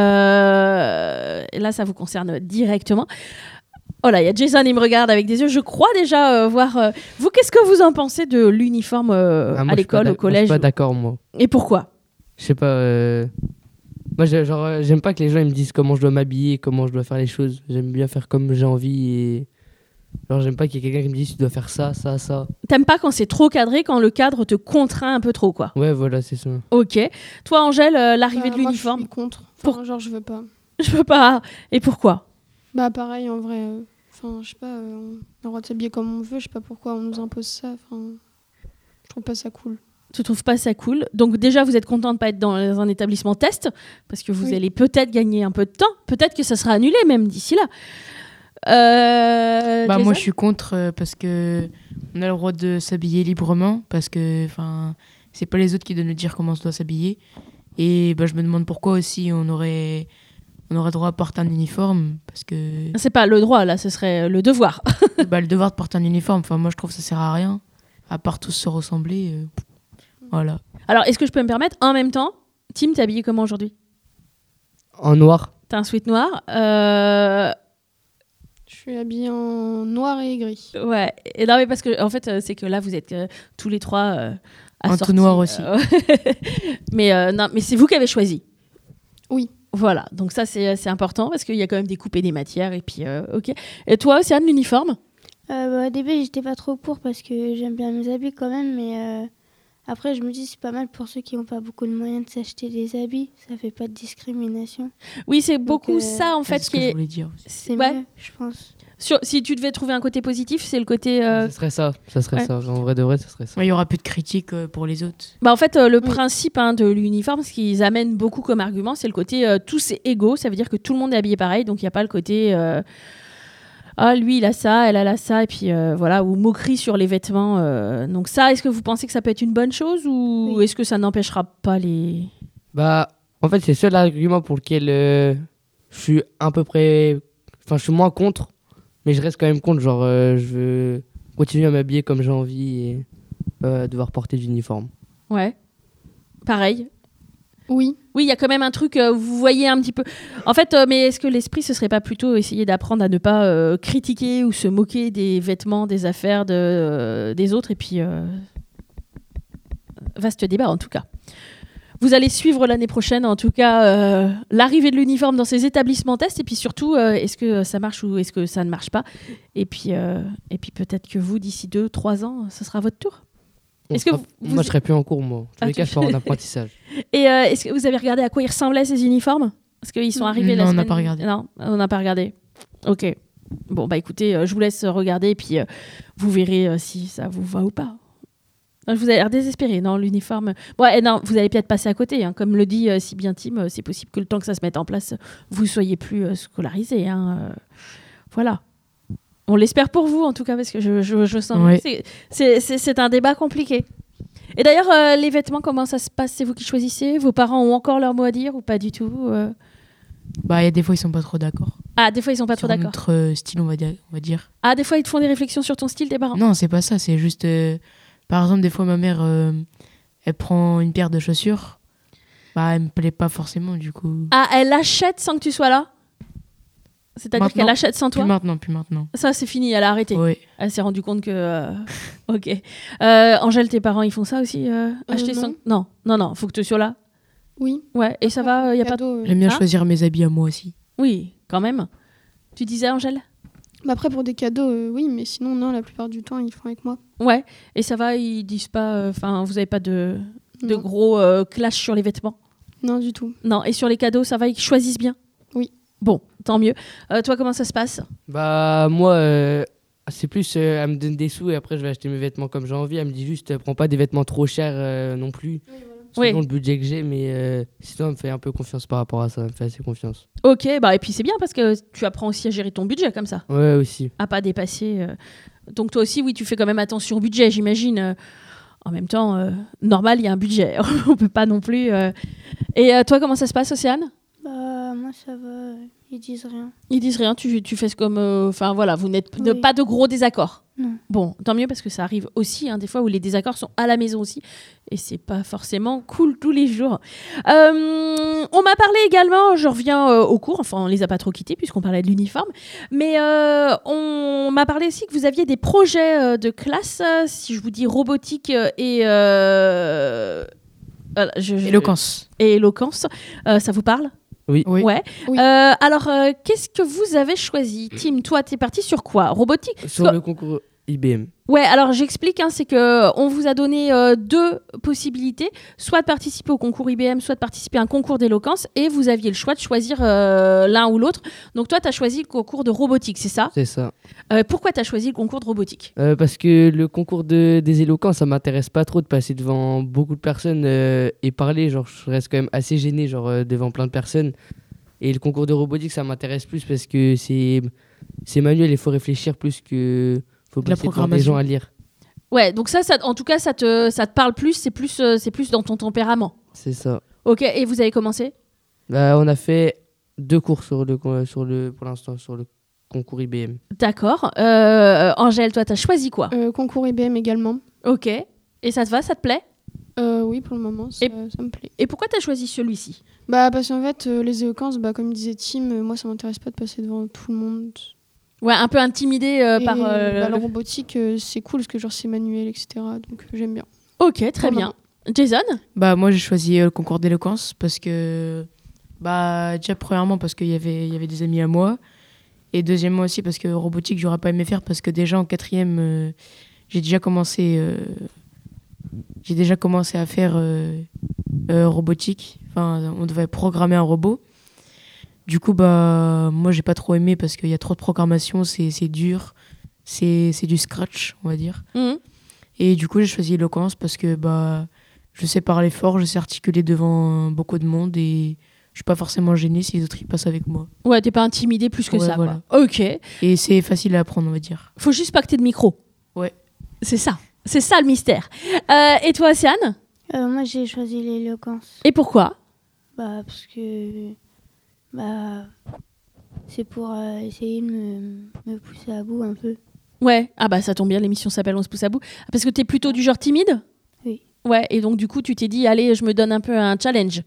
Euh, et là, ça vous concerne directement. Oh là, il y a Jason, il me regarde avec des yeux. Je crois déjà euh, voir... euh, vous, qu'est-ce que vous en pensez de l'uniforme euh, Ah, moi, à je suis pas l'école, d'ac- au moi, Je collège suis pas d'accord, moi. Et pourquoi ? Je sais pas. euh, Moi, j'ai- genre, euh, j'aime pas que les gens ils me disent comment je dois m'habiller, comment je dois faire les choses. J'aime bien faire comme j'ai envie et. Genre, j'aime pas qu'il y ait quelqu'un qui me dise tu dois faire ça, ça, ça. T'aimes pas quand c'est trop cadré, quand le cadre te contraint un peu trop, quoi. Ouais, voilà, c'est ça. Ok. Toi, Angèle, euh, l'arrivée Bah, de moi, l'uniforme, je suis contre. Pour- Enfin, genre, je veux pas. je peux pas. Et pourquoi ? Bah, pareil, en vrai. euh, Enfin, je sais pas, euh, on a le droit de s'habiller comme on veut. Je sais pas pourquoi on nous impose ça. Enfin, je trouve pas ça cool. Tu trouves pas ça cool ? Donc déjà, vous êtes content de pas être dans un établissement test, parce que vous Oui. allez peut-être gagner un peu de temps. Peut-être que ça sera annulé même d'ici là. Euh, Bah Jason moi je suis contre euh, parce que on a le droit de s'habiller librement parce que enfin c'est pas les autres qui doivent nous dire comment on doit s'habiller et bah je me demande pourquoi aussi on aurait on aurait droit à porter un uniforme parce que C'est pas le droit là, ce serait le devoir. bah le devoir de porter un uniforme enfin moi je trouve que ça sert à rien à part tous se ressembler euh, voilà. Alors, est-ce que je peux me permettre en même temps, Tim, t'es habillé comment aujourd'hui ? En noir. T'as un sweat noir. Euh... Je suis habillée en noir et gris. Ouais. Et non mais parce que en fait, euh, c'est que là, vous êtes euh, tous les trois euh, En tout assortis, noir aussi. euh, mais euh, non, mais c'est vous qui avez choisi. Oui. Voilà, donc ça c'est c'est important parce qu'il y a quand même des coupes et des matières et puis euh, ok. Et toi, Océane, l'uniforme ? Euh, bah, au début, j'étais pas trop pour parce que j'aime bien mes habits quand même, mais euh, après, je me dis c'est pas mal pour ceux qui n'ont pas beaucoup de moyens de s'acheter des habits. Ça fait pas de discrimination. Oui, c'est beaucoup euh, ça en C'est fait ce qui que je est. voulais dire aussi. C'est Ouais. mieux, je pense. Sur- si tu devais trouver un côté positif, c'est le côté. euh, Ce serait ça. Ça serait ouais. ça. En vrai de vrai, ça serait ça. Ouais, il y aura plus de critiques euh, pour les autres. Bah en fait, euh, le Oui. principe hein, de l'uniforme, ce qu'ils amènent beaucoup comme argument, c'est le côté euh, tous égaux. Ça veut dire que tout le monde est habillé pareil, donc il n'y a pas le côté euh, ah lui il a ça, elle a ça, et puis euh, voilà, ou moquerie sur les vêtements. euh. Donc ça, est-ce que vous pensez que ça peut être une bonne chose ou Oui. est-ce que ça n'empêchera pas les. Bah, en fait, c'est le seul argument pour lequel euh, je suis à peu près. Enfin, je suis moins contre, mais je reste quand même contre. Genre, euh, je veux continuer à m'habiller comme j'ai envie et pas devoir porter d'uniforme. Ouais. Pareil. Oui. Oui, il y a quand même un truc, euh, vous voyez un petit peu. En fait, euh, mais est-ce que l'esprit, ce serait pas plutôt essayer d'apprendre à ne pas euh, critiquer ou se moquer des vêtements, des affaires de, euh, des autres et puis. euh, Vaste débat en tout cas. Vous allez suivre l'année prochaine, en tout cas, euh, l'arrivée de l'uniforme dans ces établissements tests et puis surtout, euh, est-ce que ça marche ou est-ce que ça ne marche pas ? Et puis, euh, et puis peut-être que vous, d'ici deux, trois ans, ce sera votre tour. On Est-ce que sera- vous- Moi, je serais plus en cours, moi. En tous Ah, les tu- cas, je pars en apprentissage. Et euh, est-ce que vous avez regardé à quoi ils ressemblaient ces uniformes ? Parce qu'ils sont arrivés la Non, on n'a semaine- pas regardé. Non, on n'a pas regardé. Ok. Bon, bah écoutez, euh, je vous laisse regarder et puis euh, vous verrez euh, si ça vous va ou pas. Vous avez l'air désespéré, non, l'uniforme. Ouais, non, vous allez peut-être passer à côté. Hein. Comme le dit euh, si bien Tim, euh, c'est possible que le temps que ça se mette en place, vous soyez plus euh, scolarisé. Hein. Euh, voilà. On l'espère pour vous, en tout cas, parce que je, je, je sens Ouais. que c'est, c'est, c'est, c'est un débat compliqué. Et d'ailleurs, euh, les vêtements, comment ça se passe? C'est vous qui choisissez? Vos parents ont encore leur mot à dire ou pas du tout? euh Bah, il y a des fois, ils sont pas trop d'accord. Ah, des fois, ils sont pas Sur trop d'accord. notre euh, style, on va dire. On va dire. Ah, des fois, ils te font des réflexions sur ton style, tes parents? Non, c'est pas ça. C'est juste. euh, Par exemple, des fois, ma mère, euh, elle prend une paire de chaussures. Bah, elle me plaît pas forcément, du coup. Ah, elle achète sans que tu sois là? C'est-à-dire Maintenant. qu'elle achète sans toi? Plus maintenant, plus maintenant. Ça, c'est fini, elle a arrêté. Oui. Elle s'est rendue compte que. euh, Ok. Euh, Angèle, tes parents, ils font ça aussi euh, Acheter non. sans. Non, non, non, faut que tu sois là. Oui. Ouais, et ça va, il y a pas de. Cadeau, euh. J'aime bien Ah. choisir mes habits à moi aussi. Oui, quand même. Tu disais, Angèle? Bah après, pour des cadeaux, euh, oui, mais sinon, non, la plupart du temps, ils font avec moi. Ouais, et ça va, ils disent pas. Enfin, vous avez pas de, de Non. gros euh, clash sur les vêtements? Non, du tout. Non, et sur les cadeaux, ça va, ils choisissent bien? Oui. Bon, tant mieux. Euh, toi, comment ça se passe? Bah, moi, euh, c'est plus, euh, elle me donne des sous et après, je vais acheter mes vêtements comme j'ai envie. Elle me dit juste, euh, prends pas des vêtements trop chers euh, non plus. Oui. Selon le budget que j'ai, mais euh, sinon, elle me fait un peu confiance par rapport à ça. Elle me fait assez confiance. Ok, bah, et puis c'est bien parce que tu apprends aussi à gérer ton budget comme ça. Ouais, aussi. À pas dépasser. euh. Donc toi aussi, oui, tu fais quand même attention au budget, j'imagine. euh. En même temps, euh, normal, il y a un budget. On peut pas non plus. euh. Et euh, toi, comment ça se passe, Océane? Bah, moi, ça va. Ils disent rien. Ils disent rien, tu, tu fais ce comme... Enfin voilà, vous n'êtes Oui. ne- pas de gros désaccords. Non. Bon, tant mieux parce que ça arrive aussi, hein, des fois où les désaccords sont à la maison aussi. Et c'est pas forcément cool tous les jours. Euh, on m'a parlé également, je reviens euh, au cours, enfin on les a pas trop quittés puisqu'on parlait de l'uniforme. Mais euh, on m'a parlé aussi que vous aviez des projets euh, de classe, euh, si je vous dis robotique euh, et... Euh, voilà, je- je- Éloquence. Et éloquence, euh, ça vous parle? Oui. Oui. Ouais. Oui. Euh, alors, euh, qu'est-ce que vous avez choisi? Tim, toi, t'es parti sur quoi? Robotique? Sur Co- le concours I B M. Ouais, alors j'explique, hein, c'est que euh, on vous a donné euh, deux possibilités, soit de participer au concours I B M, soit de participer à un concours d'éloquence, et vous aviez le choix de choisir euh, l'un ou l'autre. Donc toi, tu as choisi le concours de robotique, c'est ça? C'est ça. Euh, Pourquoi tu as choisi le concours de robotique? Euh, parce que le concours de, des éloquents, ça m'intéresse pas trop de passer devant beaucoup de personnes euh, et parler. Genre, je reste quand même assez gêné genre, euh, devant plein de personnes. Et le concours de robotique, ça m'intéresse plus parce que c'est, c'est manuel, il faut réfléchir plus que faut De la passer devant des programmation. gens à lire. Ouais, donc ça, ça en tout cas, ça te, ça te parle plus, c'est plus, euh, c'est plus dans ton tempérament. C'est ça. Ok, et vous avez commencé? Bah, on a fait deux cours sur le, con- sur le, pour l'instant sur le concours I B M. D'accord. Euh, Angèle, toi, tu as choisi quoi? Euh, concours I B M également. Ok. Et ça te va, ça te plaît? Euh, oui, pour le moment, ça, Et- ça me plaît. Et pourquoi tu as choisi celui-ci? Bah, parce qu'en fait, euh, les éloquences, bah, comme disait Tim, euh, moi, ça m'intéresse pas de passer devant tout le monde. Ouais, un peu intimidé euh, Et, par... euh, bah, le- la robotique, euh, c'est cool parce que genre c'est manuel, et cetera. Donc euh, j'aime bien. Ok, très Pour le bien. Jason? Bah, moi, j'ai choisi euh, le concours d'éloquence parce que. Bah, déjà, premièrement, parce qu'il y avait, il y avait des amis à moi. Et deuxièmement aussi, parce que robotique, j'aurais pas aimé faire parce que déjà en quatrième, euh, j'ai déjà commencé. euh, j'ai déjà commencé à faire euh, euh, robotique. Enfin, on devait programmer un robot. Du coup, bah, moi, j'ai pas trop aimé parce qu'il y a trop de programmation, c'est, c'est dur. C'est, c'est du scratch, on va dire. Mhm. Et du coup, j'ai choisi éloquence parce que bah, je sais parler fort, je sais articuler devant beaucoup de monde et je suis pas forcément gênée si les autres ils passent avec moi. Ouais, t'es pas intimidé plus que Ouais, ça, voilà. quoi. Ok. Et c'est facile à apprendre, on va dire. Faut juste pas que t'aies de micro. Ouais. C'est ça. C'est ça le mystère. Euh, et toi, Océane? Euh, moi, j'ai choisi l'éloquence. Et pourquoi? Bah, parce que. Bah. C'est pour euh, essayer de me, me pousser à bout un peu. Ouais. Ah bah ça tombe bien, l'émission s'appelle On se pousse à bout. Parce que t'es plutôt du genre timide? Oui. Ouais, et donc du coup, tu t'es dit, allez, je me donne un peu un challenge.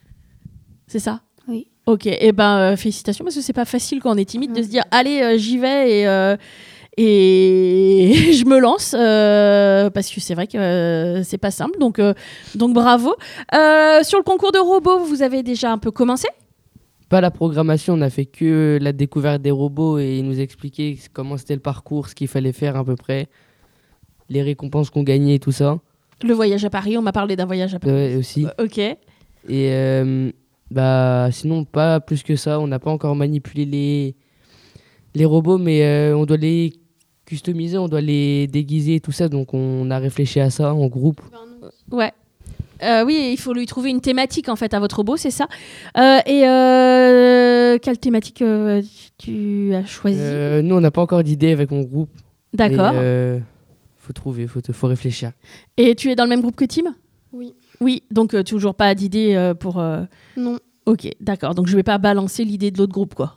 C'est ça? Oui. Ok, et ben euh, félicitations, parce que c'est pas facile quand on est timide de Ouais. se dire, allez, euh, j'y vais et, euh, et je me lance, euh, parce que c'est vrai que euh, c'est pas simple, donc, euh, donc bravo. Euh, sur le concours de robots, vous avez déjà un peu commencé? Pas la programmation, on a fait que la découverte des robots et ils nous expliquaient comment c'était le parcours, ce qu'il fallait faire à peu près, les récompenses qu'on gagnait et tout ça. Le voyage à Paris, on m'a parlé d'un voyage à Paris. Ouais, aussi. Euh, ok. Et euh, bah, sinon, pas plus que ça. On n'a pas encore manipulé les, les robots, mais euh, on doit les customiser, on doit les déguiser et tout ça, donc on a réfléchi à ça en groupe. Ouais. Euh, oui, il faut lui trouver une thématique en fait à votre robot, c'est ça. Euh, et euh, quelle thématique euh, tu as choisi Euh, nous, on n'a pas encore d'idée avec mon groupe. D'accord. mais, euh, faut trouver, faut, faut réfléchir. Et tu es dans le même groupe que Tim? Oui. Oui, donc euh, toujours pas d'idée euh, pour. euh, Non, Ok, d'accord. Donc je vais pas balancer l'idée de l'autre groupe, quoi.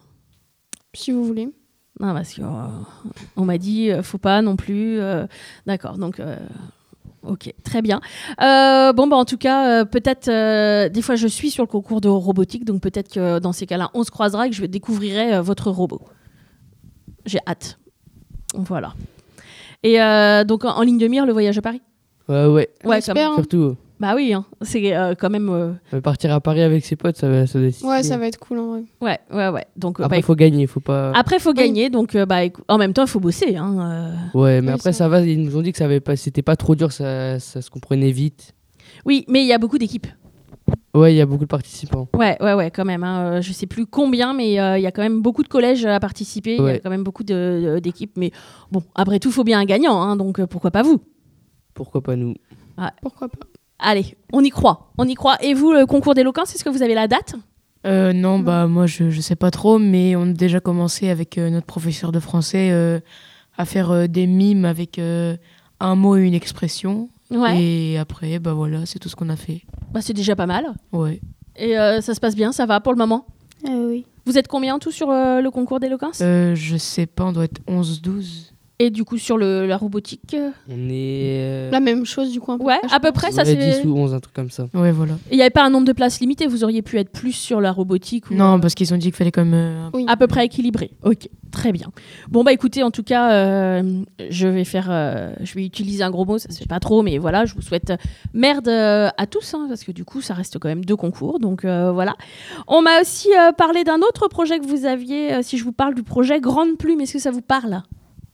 si vous voulez. Non, parce que euh, on m'a dit euh, faut pas non plus. euh, D'accord, donc. euh, Ok, très bien. Euh, bon, bah, en tout cas, euh, peut-être, euh, des fois, je suis sur le concours de robotique, donc peut-être que dans ces cas-là, on se croisera et que je découvrirai euh, votre robot. J'ai hâte. Voilà. Et euh, donc, en, en ligne de mire, le voyage à Paris. Ouais, ouais. Ouais, J'espère, comme- hein. Surtout, euh, Bah oui, hein. C'est euh, quand même. euh, euh, partir à Paris avec ses potes, ça va, ça doit être Ouais, stylé. ça va être cool en vrai. Ouais, ouais, ouais. Donc, euh, Après, bah, il faut gagner, faut pas. après, faut gagner. Donc, euh, bah, écou- en même temps, il faut bosser. Hein, euh. Ouais, mais Oui, après, ça- ça va. Ils nous ont dit que ça avait pas, c'était pas trop dur, ça, ça se comprenait vite. Oui, mais il y a beaucoup d'équipes. Ouais, il y a beaucoup de participants. Ouais, ouais, ouais, quand même. Hein. Euh, Je sais plus combien, mais euh, il y a quand même beaucoup de collèges à participer. Il y a Ouais. quand même beaucoup de- de- d'équipes. Mais bon, après tout, il faut bien un gagnant. Hein, donc, euh, pourquoi pas vous? Pourquoi pas nous? Pourquoi pas. Allez, on y croit. On y croit. Et vous, le concours d'éloquence, est-ce que vous avez la date? Euh, non, bah moi je, je sais pas trop, mais on a déjà commencé avec euh, notre professeur de français euh, à faire euh, des mimes avec euh, un mot et une expression. Ouais. Et après, bah voilà, c'est tout ce qu'on a fait. Bah, c'est déjà pas mal. Ouais. Et euh, ça se passe bien, ça va pour le moment. Euh, oui. Vous êtes combien en tout sur euh, le concours d'éloquence? Euh, je sais pas, on doit être onze douze. Et du coup, sur le, la robotique euh, On est. euh, La même chose du coup. Un peu Ouais, près, je à peu pense. près, ça ouais, c'est. dix ou onze, un truc comme ça. Ouais, voilà. Il n'y avait pas un nombre de places limité, vous auriez pu être plus sur la robotique ou Non, euh, parce qu'ils ont dit qu'il fallait quand même. euh, un- Oui. à peu près équilibré. Ok, très bien. Bon bah écoutez, en tout cas, euh, je vais faire, euh, je vais utiliser un gros mot, ça se fait pas trop, mais voilà, je vous souhaite merde euh, à tous, hein, parce que du coup, ça reste quand même deux concours, donc euh, voilà. On m'a aussi euh, parlé d'un autre projet que vous aviez. euh, si je vous parle du projet Grande Plume, est-ce que ça vous parle?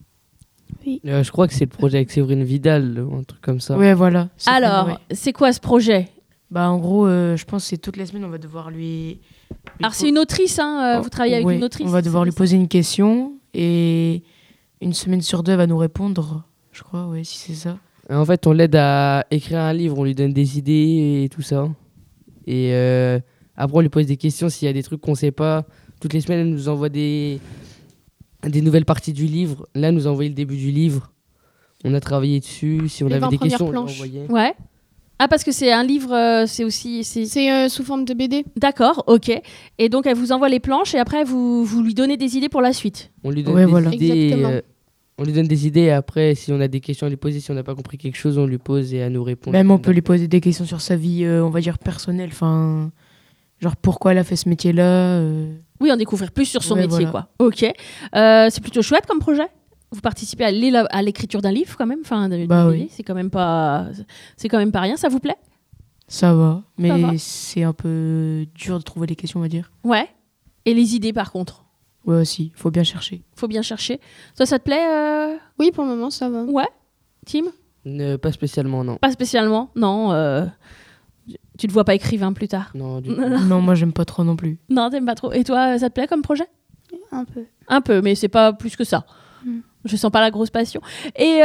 Euh, je crois que c'est le projet avec Séverine Vidal, ou un truc comme ça. Ouais, voilà. c'est Alors, cool, ouais. c'est quoi ce projet? Bah en gros, euh, je pense que c'est toutes les semaines, on va devoir lui. lui Alors po- c'est une autrice, hein, euh, vous travaillez avec Ouais, une autrice. On va devoir lui c'est ça poser une question et une semaine sur deux, elle va nous répondre. Je crois, ouais, si c'est ça. Et en fait, on l'aide à écrire un livre, on lui donne des idées et tout ça. Et euh, après, on lui pose des questions s'il y a des trucs qu'on sait pas. Toutes les semaines, elle nous envoie des, des nouvelles parties du livre. Là, elle nous a envoyé le début du livre. On a travaillé dessus. Si on Les avait vingt des premières questions, on lui planches. envoyait. Ouais. Ah, parce que c'est un livre, euh, c'est aussi. c'est- C'est euh, sous forme de B D. D'accord, ok. Et donc, elle vous envoie les planches et après, vous, vous lui donnez des idées pour la suite. On lui donne Ouais, des voilà. idées. et, Exactement. euh, on lui donne des idées et après, si on a des questions à lui poser, si on n'a pas compris quelque chose, on lui pose et elle nous répond. Même on peut lui poser des questions sur sa vie, euh, on va dire personnelle. Enfin, genre pourquoi elle a fait ce métier-là. euh. Oui, en découvrir plus sur son Ouais, métier, voilà. quoi. Ok. Euh, c'est plutôt chouette comme projet. Vous participez à l'éla- à l'écriture d'un livre, quand même. Enfin, de- Bah d'une oui. B D. C'est quand même pas, c'est quand même pas rien. Ça vous plaît? Ça va, mais va. c'est un peu dur de trouver les questions, on va dire. Ouais. Et les idées, par contre, Ouais, aussi, faut bien chercher. faut bien chercher. Toi, ça te plaît, euh, Oui, pour le moment, ça va. Ouais. Tim? Euh, pas spécialement, non. Pas spécialement. Non. euh, Tu te vois pas écrivain plus tard? Non, du tout. Non, non. Non, moi j'aime pas trop non plus. Non, t'aimes pas trop. Et toi, ça te plaît comme projet? Un peu. Un peu, mais c'est pas plus que ça. Mm. Je sens pas la grosse passion. Et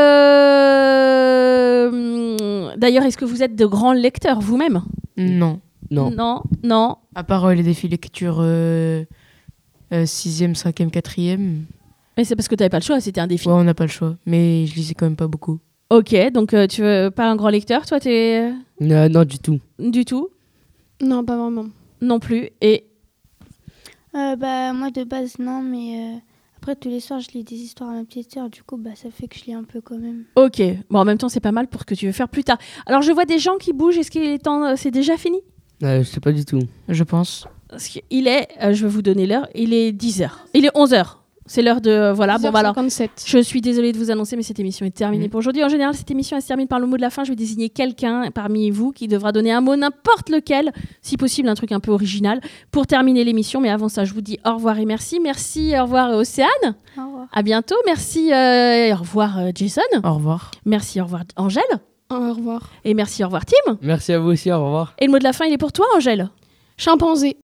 euh... d'ailleurs, est-ce que vous êtes de grands lecteurs vous-même? Non. Non. Non, non. À part euh, les défis lecture euh, euh, sixième, cinquième, quatrième, Mais c'est parce que t'avais pas le choix, c'était un défi. ouais, on n'a pas le choix. Mais je lisais quand même pas beaucoup. Ok, donc euh, tu veux pas un grand lecteur, toi, t'es Euh, non, du tout. du tout Non, pas vraiment. non plus. Et Euh, bah, moi, de base, non, mais euh, après, tous les soirs, je lis des histoires à ma petite sœur. Du coup, bah, ça fait que je lis un peu quand même. ok, bon, en même temps, c'est pas mal pour ce que tu veux faire plus tard. Alors, je vois des gens qui bougent. Est-ce qu'il est temps euh, C'est déjà fini? Euh, je sais pas du tout. Je pense. Parce qu'il est, euh, je vais vous donner l'heure, il est dix heures. Il est onze heures. C'est l'heure de... euh, voilà, bon, bah alors, dix heures cinquante-sept. je suis désolée de vous annoncer, mais cette émission est terminée Mm. pour aujourd'hui. En général, cette émission, elle se termine par le mot de la fin. Je vais désigner quelqu'un parmi vous qui devra donner un mot, n'importe lequel, si possible, un truc un peu original, pour terminer l'émission. Mais avant ça, je vous dis au revoir et merci. Merci, au revoir euh, Océane. Au revoir. À bientôt. Merci, euh, au revoir euh, Jason. Au revoir. Merci, au revoir Angèle. Au revoir. Et merci, au revoir Tim. Merci à vous aussi, au revoir. Et le mot de la fin, il est pour toi, Angèle. Chimpanzé.